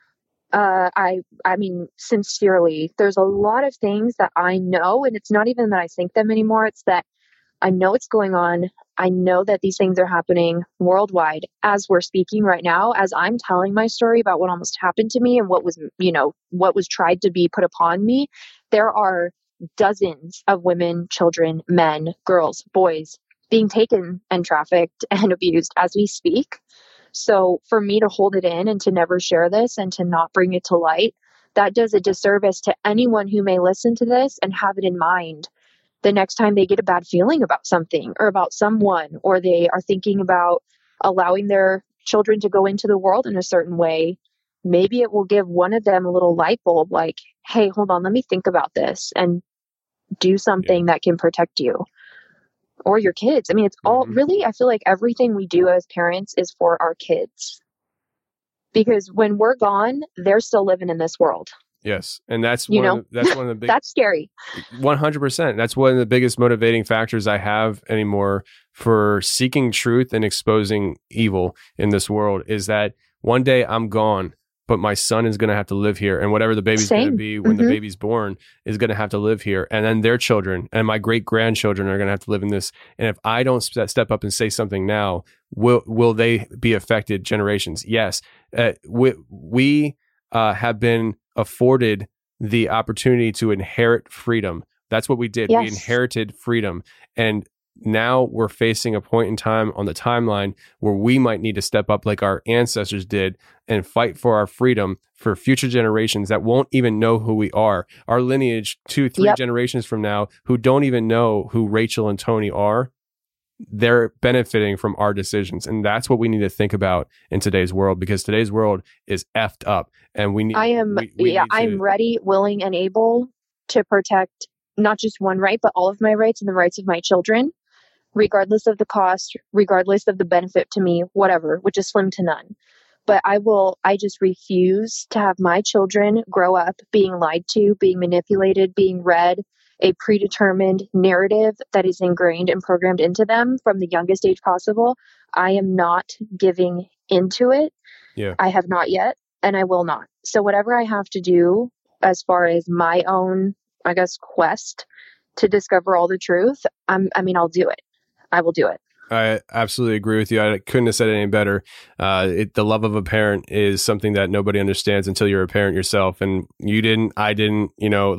I mean, sincerely, there's a lot of things that I know, and it's not even that I think them anymore. It's that I know it's going on. I know that these things are happening worldwide as we're speaking right now, as I'm telling my story about what almost happened to me and what was tried to be put upon me. There are dozens of women, children, men, girls, boys being taken and trafficked and abused as we speak. So for me to hold it in and to never share this and to not bring it to light, that does a disservice to anyone who may listen to this and have it in mind the next time they get a bad feeling about something or about someone, or they are thinking about allowing their children to go into the world in a certain way. Maybe it will give one of them a little light bulb, like, hey, hold on, let me think about this and do something that can protect you or your kids. I mean, it's all really, I feel like everything we do as parents is for our kids, because when we're gone, they're still living in this world.
Yes. And that's one of the big,
that's scary.
100%. That's one of the biggest motivating factors I have anymore for seeking truth and exposing evil in this world, is that one day I'm gone, but my son is going to have to live here. And whatever the baby's going to be when the baby's born is going to have to live here. And then their children and my great grandchildren are going to have to live in this. And if I don't step up and say something now, will they be affected generations? Yes. We have been afforded the opportunity to inherit freedom. That's what we did. Yes. We inherited freedom. And now we're facing a point in time on the timeline where we might need to step up like our ancestors did and fight for our freedom for future generations that won't even know who we are. Our lineage, 2-3 generations from now, who don't even know who Rachel and Tony are, they're benefiting from our decisions. And that's what we need to think about in today's world, because today's world is effed up. And we need,
I'm ready, willing, and able to protect not just one right, but all of my rights and the rights of my children, regardless of the cost, regardless of the benefit to me, whatever, which is slim to none. But I just refuse to have my children grow up being lied to, being manipulated, being read a predetermined narrative that is ingrained and programmed into them from the youngest age possible. I am not giving into it.
Yeah.
I have not yet, and I will not. So whatever I have to do as far as my own, I guess, quest to discover all the truth, I'll do it. I will do it.
I absolutely agree with you. I couldn't have said it any better. The love of a parent is something that nobody understands until you're a parent yourself. And you didn't, I didn't,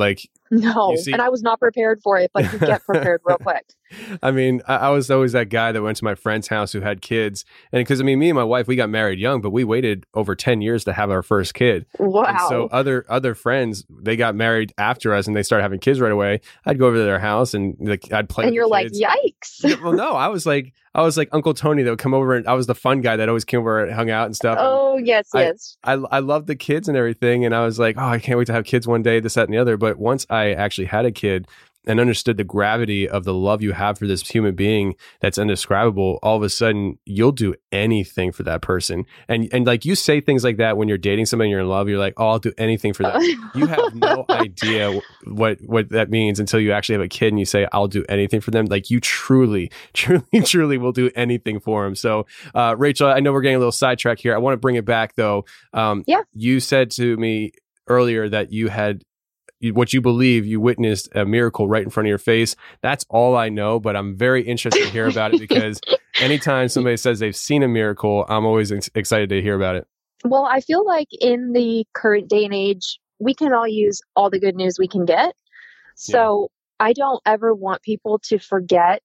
No, and I was not prepared for it, but you get prepared real quick.
I mean, I was always that guy that went to my friend's house who had kids. And because, me and my wife, we got married young, but we waited over 10 years to have our first kid.
Wow.
And so other friends, they got married after us and they started having kids right away. I'd go over to their house and I'd play
and
with
you're
the
like,
kids.
yikes.
Well, no, I was like Uncle Tony that would come over, and I was the fun guy that always came over and hung out and stuff.
Oh, yes.
I loved the kids and everything. And I was like, oh, I can't wait to have kids one day, this, that, and the other. But once I actually had a kid and understood the gravity of the love you have for this human being that's indescribable, all of a sudden you'll do anything for that person. And like, you say things like that when you're dating somebody and you're in love, you're like, oh, I'll do anything for that. You have no idea what that means until you actually have a kid and you say, I'll do anything for them. Like, you truly will do anything for them. So, Rachel, I know we're getting a little sidetracked here. I want to bring it back though. You said to me earlier that you had what you believe you witnessed a miracle right in front of your face. That's all I know, but I'm very interested to hear about it because anytime somebody says they've seen a miracle, I'm always excited to hear about it.
Well, I feel like in the current day and age, we can all use all the good news we can get. So I don't ever want people to forget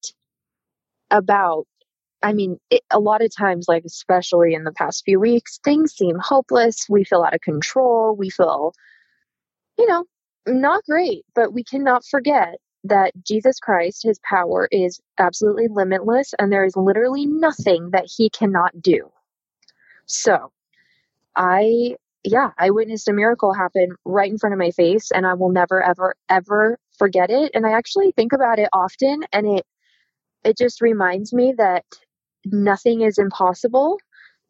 about, a lot of times, like especially in the past few weeks, things seem hopeless. We feel out of control. We feel, not great, but we cannot forget that Jesus Christ, his power is absolutely limitless, and there is literally nothing that he cannot do. So I witnessed a miracle happen right in front of my face, and I will never, ever, ever forget it. And I actually think about it often, and it just reminds me that nothing is impossible.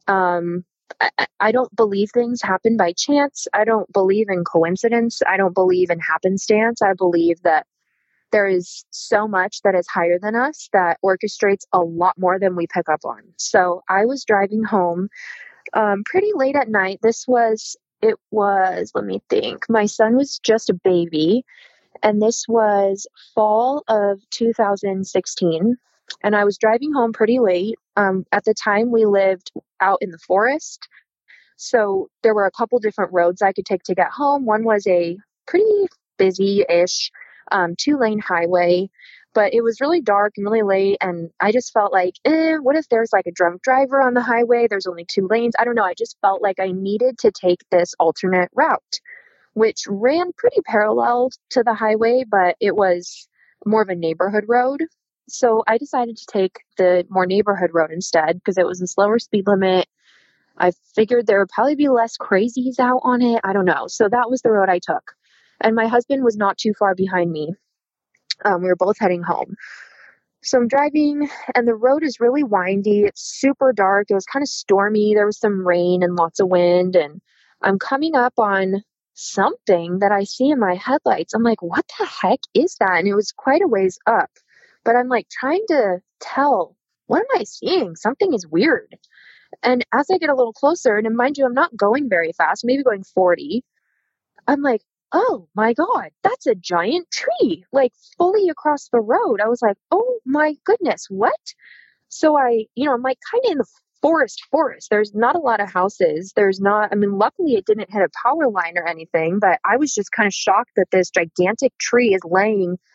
I don't believe things happen by chance. I don't believe in coincidence. I don't believe in happenstance. I believe that there is so much that is higher than us that orchestrates a lot more than we pick up on. So I was driving home pretty late at night. Let me think. My son was just a baby, and this was fall of 2016. And I was driving home pretty late. At the time, we lived out in the forest. So there were a couple different roads I could take to get home. One was a pretty busy-ish 2-lane highway, but it was really dark and really late. And I just felt like, what if there's like a drunk driver on the highway? There's only 2 lanes. I don't know. I just felt like I needed to take this alternate route, which ran pretty parallel to the highway, but it was more of a neighborhood road. So I decided to take the more neighborhood road instead because it was a slower speed limit. I figured there would probably be less crazies out on it. I don't know. So that was the road I took. And my husband was not too far behind me. We were both heading home. So I'm driving and the road is really windy. It's super dark. It was kind of stormy. There was some rain and lots of wind. And I'm coming up on something that I see in my headlights. I'm like, what the heck is that? And it was quite a ways up. But I'm like trying to tell, what am I seeing? Something is weird. And as I get a little closer, and mind you, I'm not going very fast, maybe going 40. I'm like, oh my God, that's a giant tree, like fully across the road. I was like, oh my goodness, what? So I'm like kind of in the forest. There's not a lot of houses. Luckily it didn't hit a power line or anything, but I was just kind of shocked that this gigantic tree is laying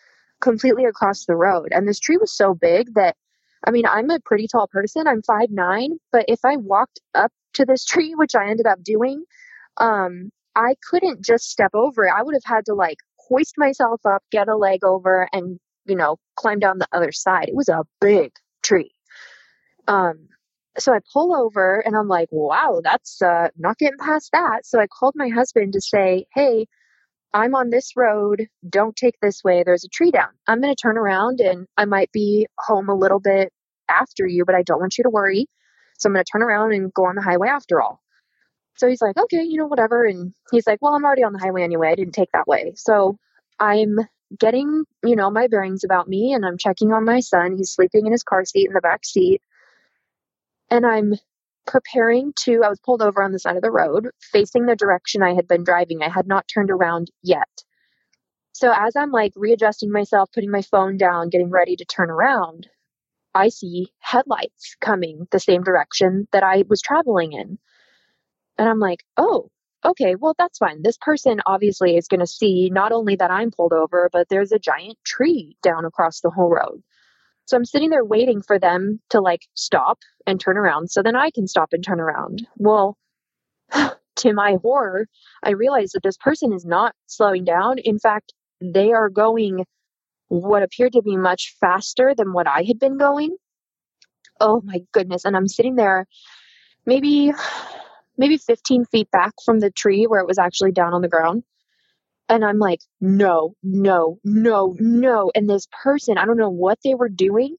completely across the road. And this tree was so big that, I mean, I'm a pretty tall person. I'm 5'9", but if I walked up to this tree, which I ended up doing, I couldn't just step over it. I would have had to like hoist myself up, get a leg over, and, you know, climb down the other side. It was a big tree. So I pull over and I'm like, wow, that's not getting past that. So I called my husband to say, hey, I'm on this road. Don't take this way. There's a tree down. I'm going to turn around and I might be home a little bit after you, but I don't want you to worry. So I'm going to turn around and go on the highway after all. So he's like, okay, you know, whatever. And he's like, well, I'm already on the highway anyway. I didn't take that way. So I'm getting, you know, my bearings about me, and I'm checking on my son. He's sleeping in his car seat in the back seat. And I'm preparing I was pulled over on the side of the road, facing the direction I had been driving. I had not turned around yet. So as I'm like readjusting myself, putting my phone down, getting ready to turn around, I see headlights coming the same direction that I was traveling in. And I'm like, oh, okay, well, that's fine. This person obviously is going to see not only that I'm pulled over, but there's a giant tree down across the whole road. So I'm sitting there waiting for them to like stop and turn around so then I can stop and turn around. Well, to my horror, I realized that this person is not slowing down. In fact, they are going what appeared to be much faster than what I had been going. Oh my goodness. And I'm sitting there maybe 15 feet back from the tree where it was actually down on the ground. And I'm like, no, no, no, no. And this person, I don't know what they were doing.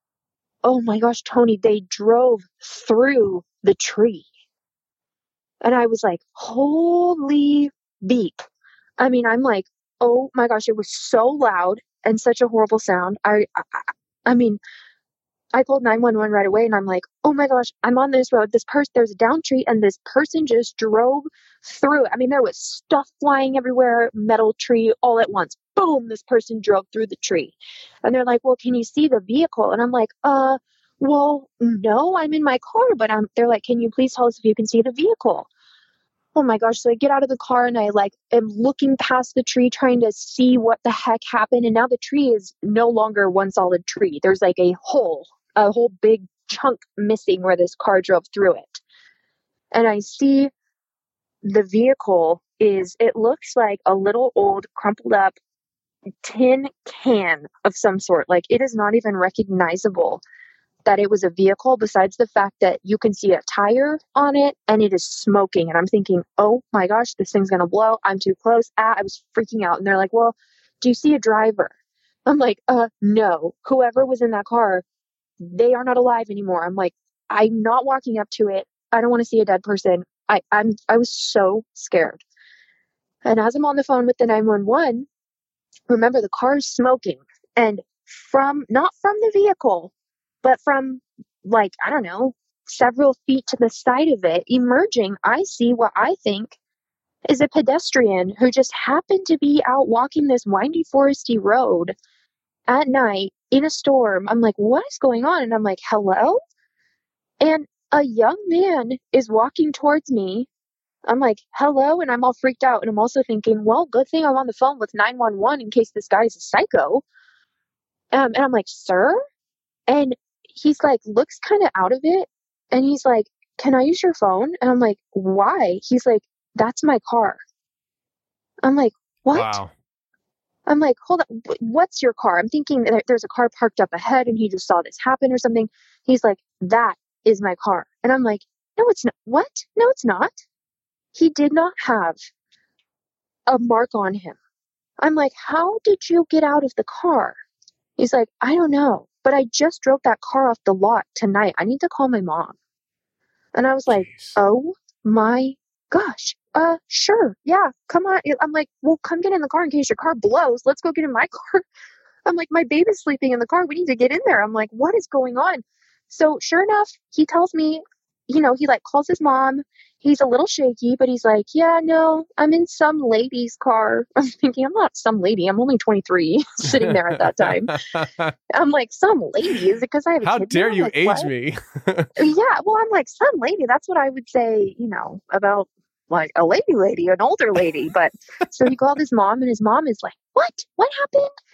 Oh my gosh, Tony, they drove through the tree. And I was like, holy beep. I mean, I'm like, oh my gosh, it was so loud and such a horrible sound. I mean, I called 911 right away, and I'm like, oh my gosh, I'm on this road. There's a down tree, and this person just drove through it. I mean, there was stuff flying everywhere, metal tree all at once. Boom, this person drove through the tree. And they're like, well, can you see the vehicle? And I'm like, well, no, I'm in my car, but they're like, can you please tell us if you can see the vehicle? Oh my gosh. So I get out of the car and I like am looking past the tree trying to see what the heck happened. And now the tree is no longer one solid tree. There's like a whole big chunk missing where this car drove through it. And I see the vehicle it looks like a little old crumpled up tin can of some sort. Like it is not even recognizable that it was a vehicle, besides the fact that you can see a tire on it and it is smoking. And I'm thinking, oh my gosh, this thing's going to blow. I'm too close. I was freaking out. And they're like, well, do you see a driver? I'm like, no, whoever was in that car, they are not alive anymore. I'm like, I'm not walking up to it. I don't want to see a dead person. I was so scared. And as I'm on the phone with the 911, remember the car is smoking, and not from the vehicle, but from like, I don't know, several feet to the side of it, emerging, I see what I think is a pedestrian who just happened to be out walking this windy, foresty road at night in a storm. I'm like, what is going on? And I'm like, hello? And a young man is walking towards me. I'm like, hello? And I'm all freaked out. And I'm also thinking, well, good thing I'm on the phone with 911 in case this guy is a psycho. And I'm like, sir? And he's like, looks kind of out of it. And he's like, can I use your phone? And I'm like, why? He's like, that's my car. I'm like, what?
Wow.
I'm like, hold on, what's your car? I'm thinking that there's a car parked up ahead and he just saw this happen or something. He's like, that is my car. And I'm like, no, it's not. What? No, it's not. He did not have a mark on him. I'm like, how did you get out of the car? He's like, I don't know, but I just drove that car off the lot tonight. I need to call my mom. And I was like, oh my gosh. Sure. Yeah, come on. I'm like, well, come get in the car in case your car blows. Let's go get in my car. I'm like, my baby's sleeping in the car. We need to get in there. I'm like, what is going on? So sure enough, he tells me, he like calls his mom. He's a little shaky, but he's like, yeah, no, I'm in some lady's car. I'm thinking, I'm not some lady. I'm only 23 sitting there at that time. I'm like, some lady? Is it because I have a
How
kid
dare
now?
you
Like,
age
what?
me?
Yeah, well, I'm like, some lady. That's what I would say, about like a lady, an older lady. But so he called his mom, and his mom is like, what happened?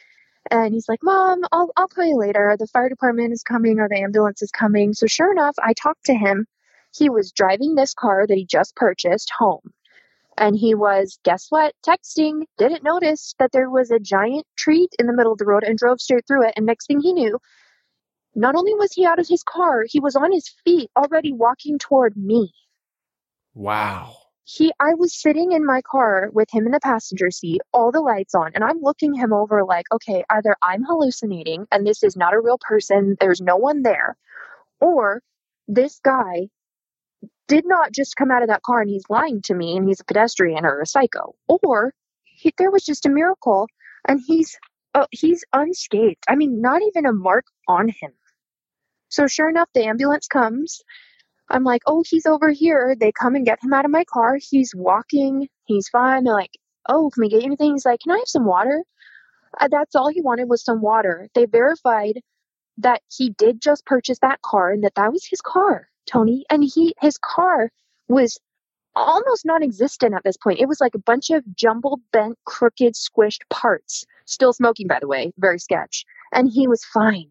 And he's like, Mom, I'll call you later. The fire department is coming or the ambulance is coming. So sure enough, I talked to him. He was driving this car that he just purchased home. And he was, guess what? Texting, didn't notice that there was a giant tree in the middle of the road and drove straight through it. And next thing he knew, not only was he out of his car, he was on his feet already walking toward me.
Wow.
I was sitting in my car with him in the passenger seat, all the lights on, and I'm looking him over like, okay, either I'm hallucinating and this is not a real person, there's no one there, or this guy did not just come out of that car and he's lying to me and he's a pedestrian or a psycho, or there was just a miracle and he's unscathed. I mean, not even a mark on him. So sure enough, the ambulance comes. I'm like, oh, he's over here. They come and get him out of my car. He's walking. He's fine. They're like, oh, can we get you anything? He's like, can I have some water? That's all he wanted was some water. They verified that he did just purchase that car and that was his car, Tony. And his car was almost non-existent at this point. It was like a bunch of jumbled, bent, crooked, squished parts. Still smoking, by the way. Very sketch. And he was fine.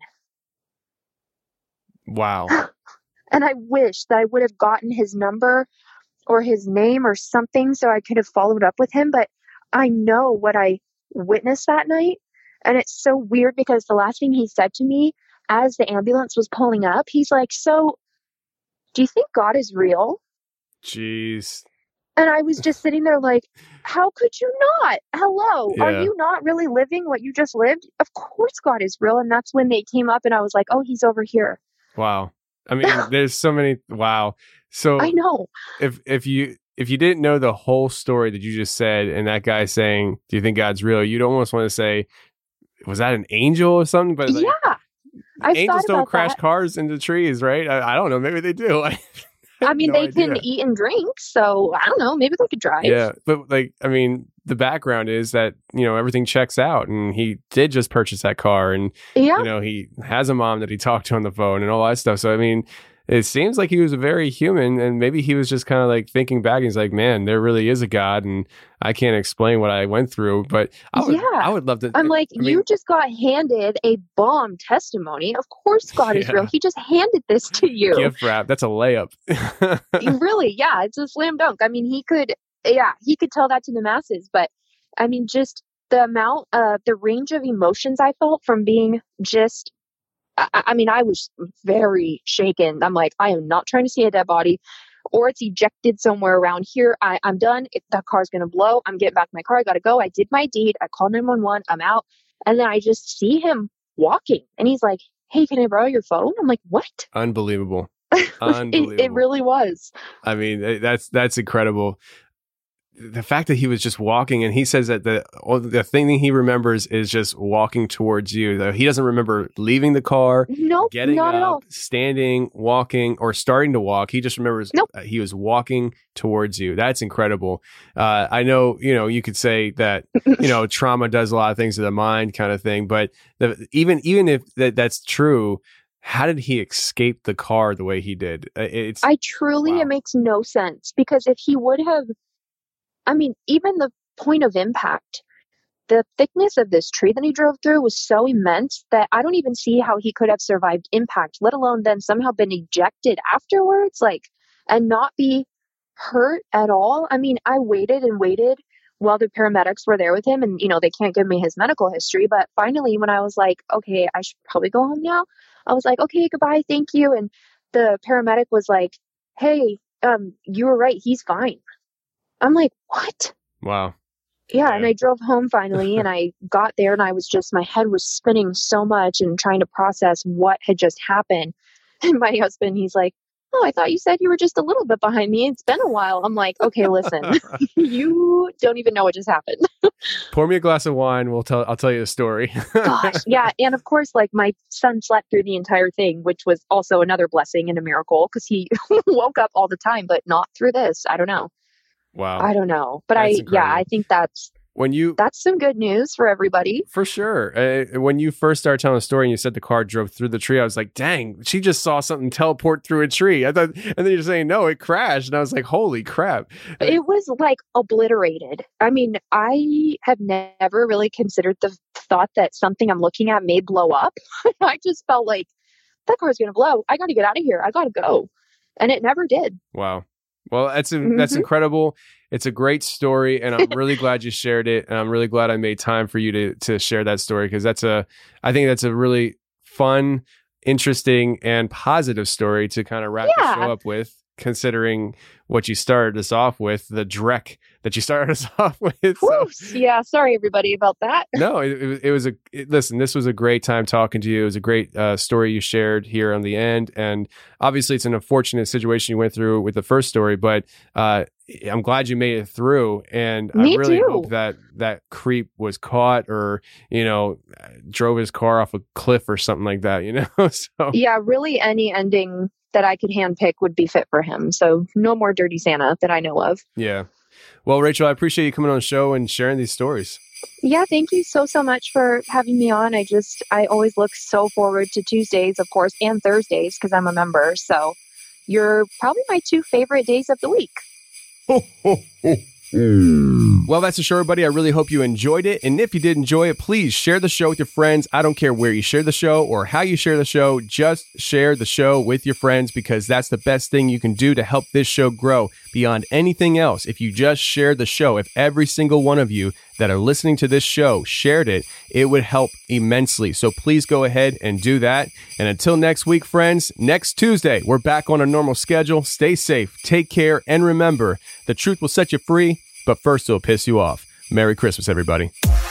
Wow.
And I wish that I would have gotten his number or his name or something so I could have followed up with him. But I know what I witnessed that night. And it's so weird because the last thing he said to me as the ambulance was pulling up, he's like, so do you think God is real?
Jeez.
And I was just sitting there like, how could you not? Hello.
Yeah.
Are you not really living what you just lived? Of course God is real. And that's when they came up and I was like, oh, he's over here.
Wow. I mean, there's so many. Wow. So
I know.
If you didn't know the whole story that you just said, and that guy saying, "Do you think God's real?" You'd almost want to say, "Was that an angel or something?" But like,
yeah,
angels don't crash cars into trees, right? I don't know. Maybe they do.
I mean, they can eat and drink, so I don't know. Maybe they could drive.
Yeah, but like, I mean, the background is that, everything checks out, and he did just purchase that car, and he has a mom that he talked to on the phone and all that stuff. So I mean, it seems like he was a very human, and maybe he was just kind of like thinking back. And he's like, man, there really is a God, and I can't explain what I went through, but I would love to.
I'm like, you just got handed a bomb testimony. Of course God is real. He just handed this to you.
Gift wrap. That's a layup.
Really? Yeah, it's a slam dunk. I mean, he could tell that to the masses, but I mean, just the amount of the range of emotions I felt from being just, I mean, I was very shaken. I'm like, I am not trying to see a dead body or it's ejected somewhere around here. I'm done. If that car's going to blow, I'm getting back in my car. I got to go. I did my deed. I called 911. I'm out. And then I just see him walking and he's like, hey, can I borrow your phone? I'm like, what?
Unbelievable. Unbelievable.
It really was.
I mean, that's incredible. The fact that he was just walking, and he says that the thing that he remembers is just walking towards you. He doesn't remember leaving the car, getting up, standing, walking, or starting to walk. He just remembers he was walking towards you. That's incredible. I know, you could say that, trauma does a lot of things to the mind kind of thing, but even if that's true, how did he escape the car the way he did? It makes no sense, because if he would have, I mean, even the point of impact, the thickness of this tree that he drove through was so immense that I don't even see how he could have survived impact, let alone then somehow been ejected afterwards, and not be hurt at all. I mean, I waited and waited while the paramedics were there with him, and, they can't give me his medical history. But finally, when I was like, okay, I should probably go home now, I was like, okay, goodbye, thank you. And the paramedic was like, hey, you were right, he's fine. I'm like, what? Wow.
Yeah, and I drove home finally, and I got there, and my head was spinning so much and trying to process what had just happened. And my husband, he's like, oh, I thought you said you were just a little bit behind me. It's been a while. I'm like, okay, listen, you don't even know what just happened.
Pour me a glass of wine. I'll tell you the story.
Gosh, yeah. And of course, my son slept through the entire thing, which was also another blessing and a miracle, because he woke up all the time, but not through this. I don't know.
Wow.
I don't know. But I think that's that's some good news for everybody.
For sure. When you first started telling the story and you said the car drove through the tree, I was like, dang, she just saw something teleport through a tree. I thought, and then you're saying, no, it crashed. And I was like, holy crap.
It was like obliterated. I mean, I have never really considered the thought that something I'm looking at may blow up. I just felt like that car's going to blow. I got to get out of here. I got to go. And it never did.
Wow. Well, that's incredible. It's a great story, and I'm really glad you shared it. And I'm really glad I made time for you to share that story, because I think that's a really fun, interesting, and positive story to kind of wrap the show up with, considering what you started us off with, the dreck that you started us off with. So.
Yeah, sorry everybody about that.
No, listen, this was a great time talking to you. It was a great story you shared here on the end. And obviously it's an unfortunate situation you went through with the first story, but I'm glad you made it through. And I really hope that creep was caught, or, drove his car off a cliff or something like that, So
yeah, really any ending that I could handpick would be fit for him. So no more Dirty Santa that I know of.
Yeah. Well, Rachel, I appreciate you coming on the show and sharing these stories.
Yeah, thank you so much for having me on. I always look so forward to Tuesdays, of course, and Thursdays because I'm a member. So you're probably my 2 favorite days of the week.
Well, that's the show, everybody. I really hope you enjoyed it. And if you did enjoy it, please share the show with your friends. I don't care where you share the show or how you share the show. Just share the show with your friends, because that's the best thing you can do to help this show grow beyond anything else. If you just share the show, if every single one of you that are listening to this show shared it, it would help immensely. So please go ahead and do that. And until next week, friends, next Tuesday, we're back on a normal schedule. Stay safe, take care, and remember, the truth will set you free, but first it'll piss you off. Merry Christmas, everybody.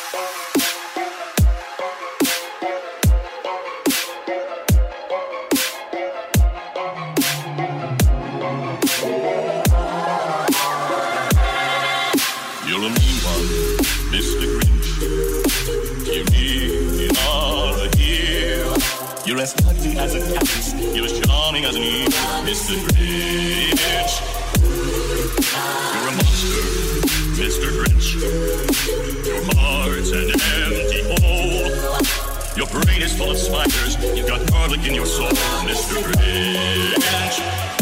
You're a mean one, Mr. Grinch. You really are a hero. You're as cunning as a cactus. You're as charming as an eel, Mr. Grinch. You're a monster, Mr. Grinch. Your heart's an empty hole. Your brain is full of spiders. You've got garlic in your soul, Mr. Grinch.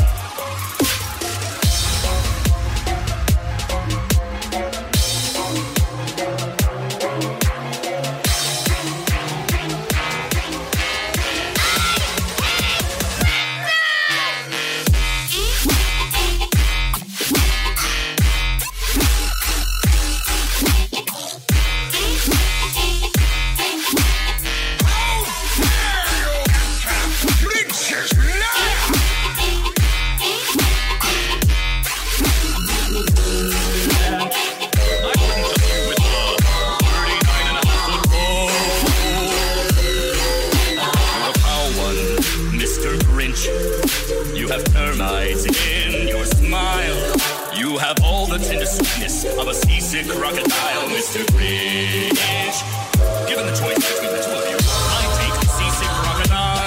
You have termites in your smile. You have all the tender sweetness of a seasick crocodile, Mr. Grinch. Given the choice between the two of you, I take the seasick crocodile.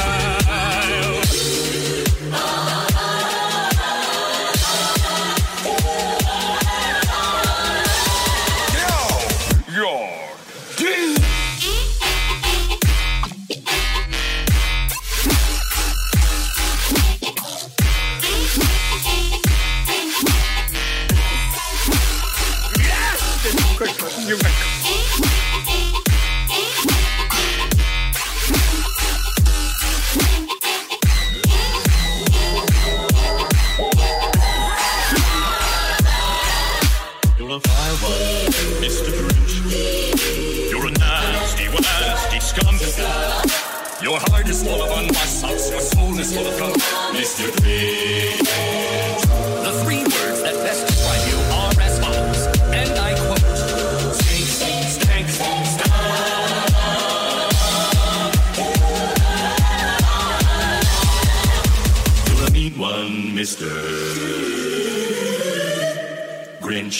You're right. You're a vile one, Mr. Grinch. You're a nasty scum. Your heart is full of unwashed socks. Your soul is full of fun, Mr. Grinch. The 3 words that best describe you are as follows, and I quote: stink, stank, stop. You're a mean one, Mr. Grinch.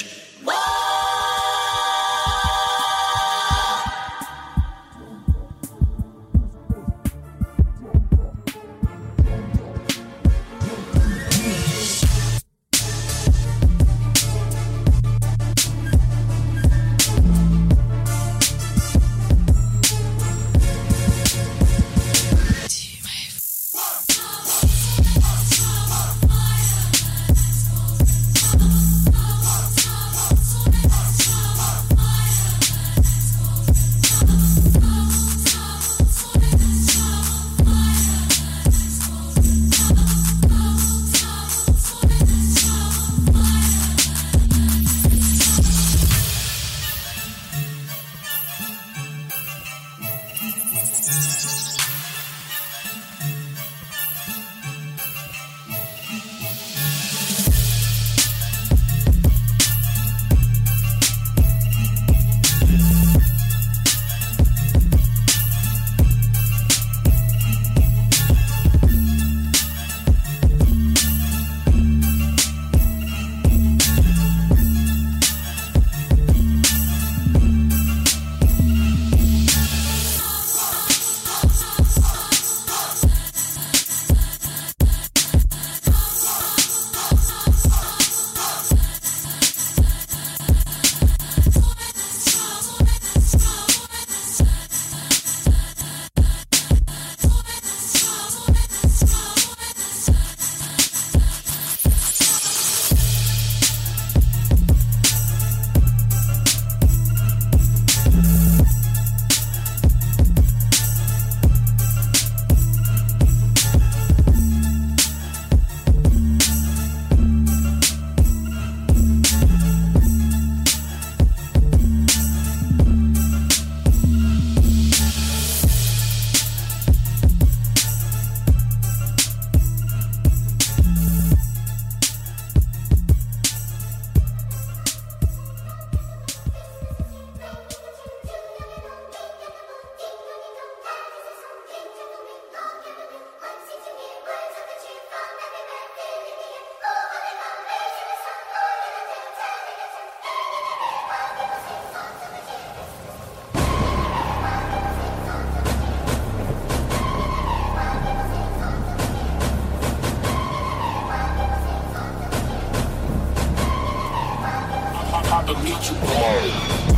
about to meet you.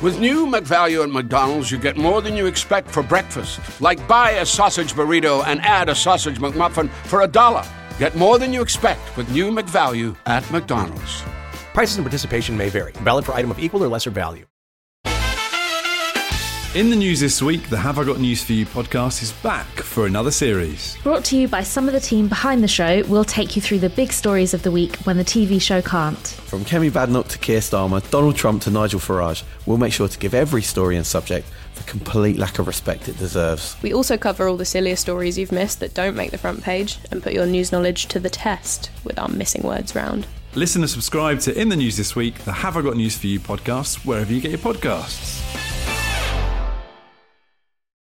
With new McValue at McDonald's, you get more than you expect for breakfast. Like buy a sausage burrito and add a sausage McMuffin for $1. Get more than you expect with new McValue at McDonald's.
Prices and participation may vary. Valid for item of equal or lesser value.
In the news this week, the Have I Got News For You podcast is back for another series.
Brought to you by some of the team behind the show, we'll take you through the big stories of the week when the TV show can't.
From Kemi Badenoch to Keir Starmer, Donald Trump to Nigel Farage, we'll make sure to give every story and subject the complete lack of respect it deserves.
We also cover all the sillier stories you've missed that don't make the front page and put your news knowledge to the test with our missing words round.
Listen and subscribe to In the News This Week, the Have I Got News For You podcast, wherever you get your podcasts.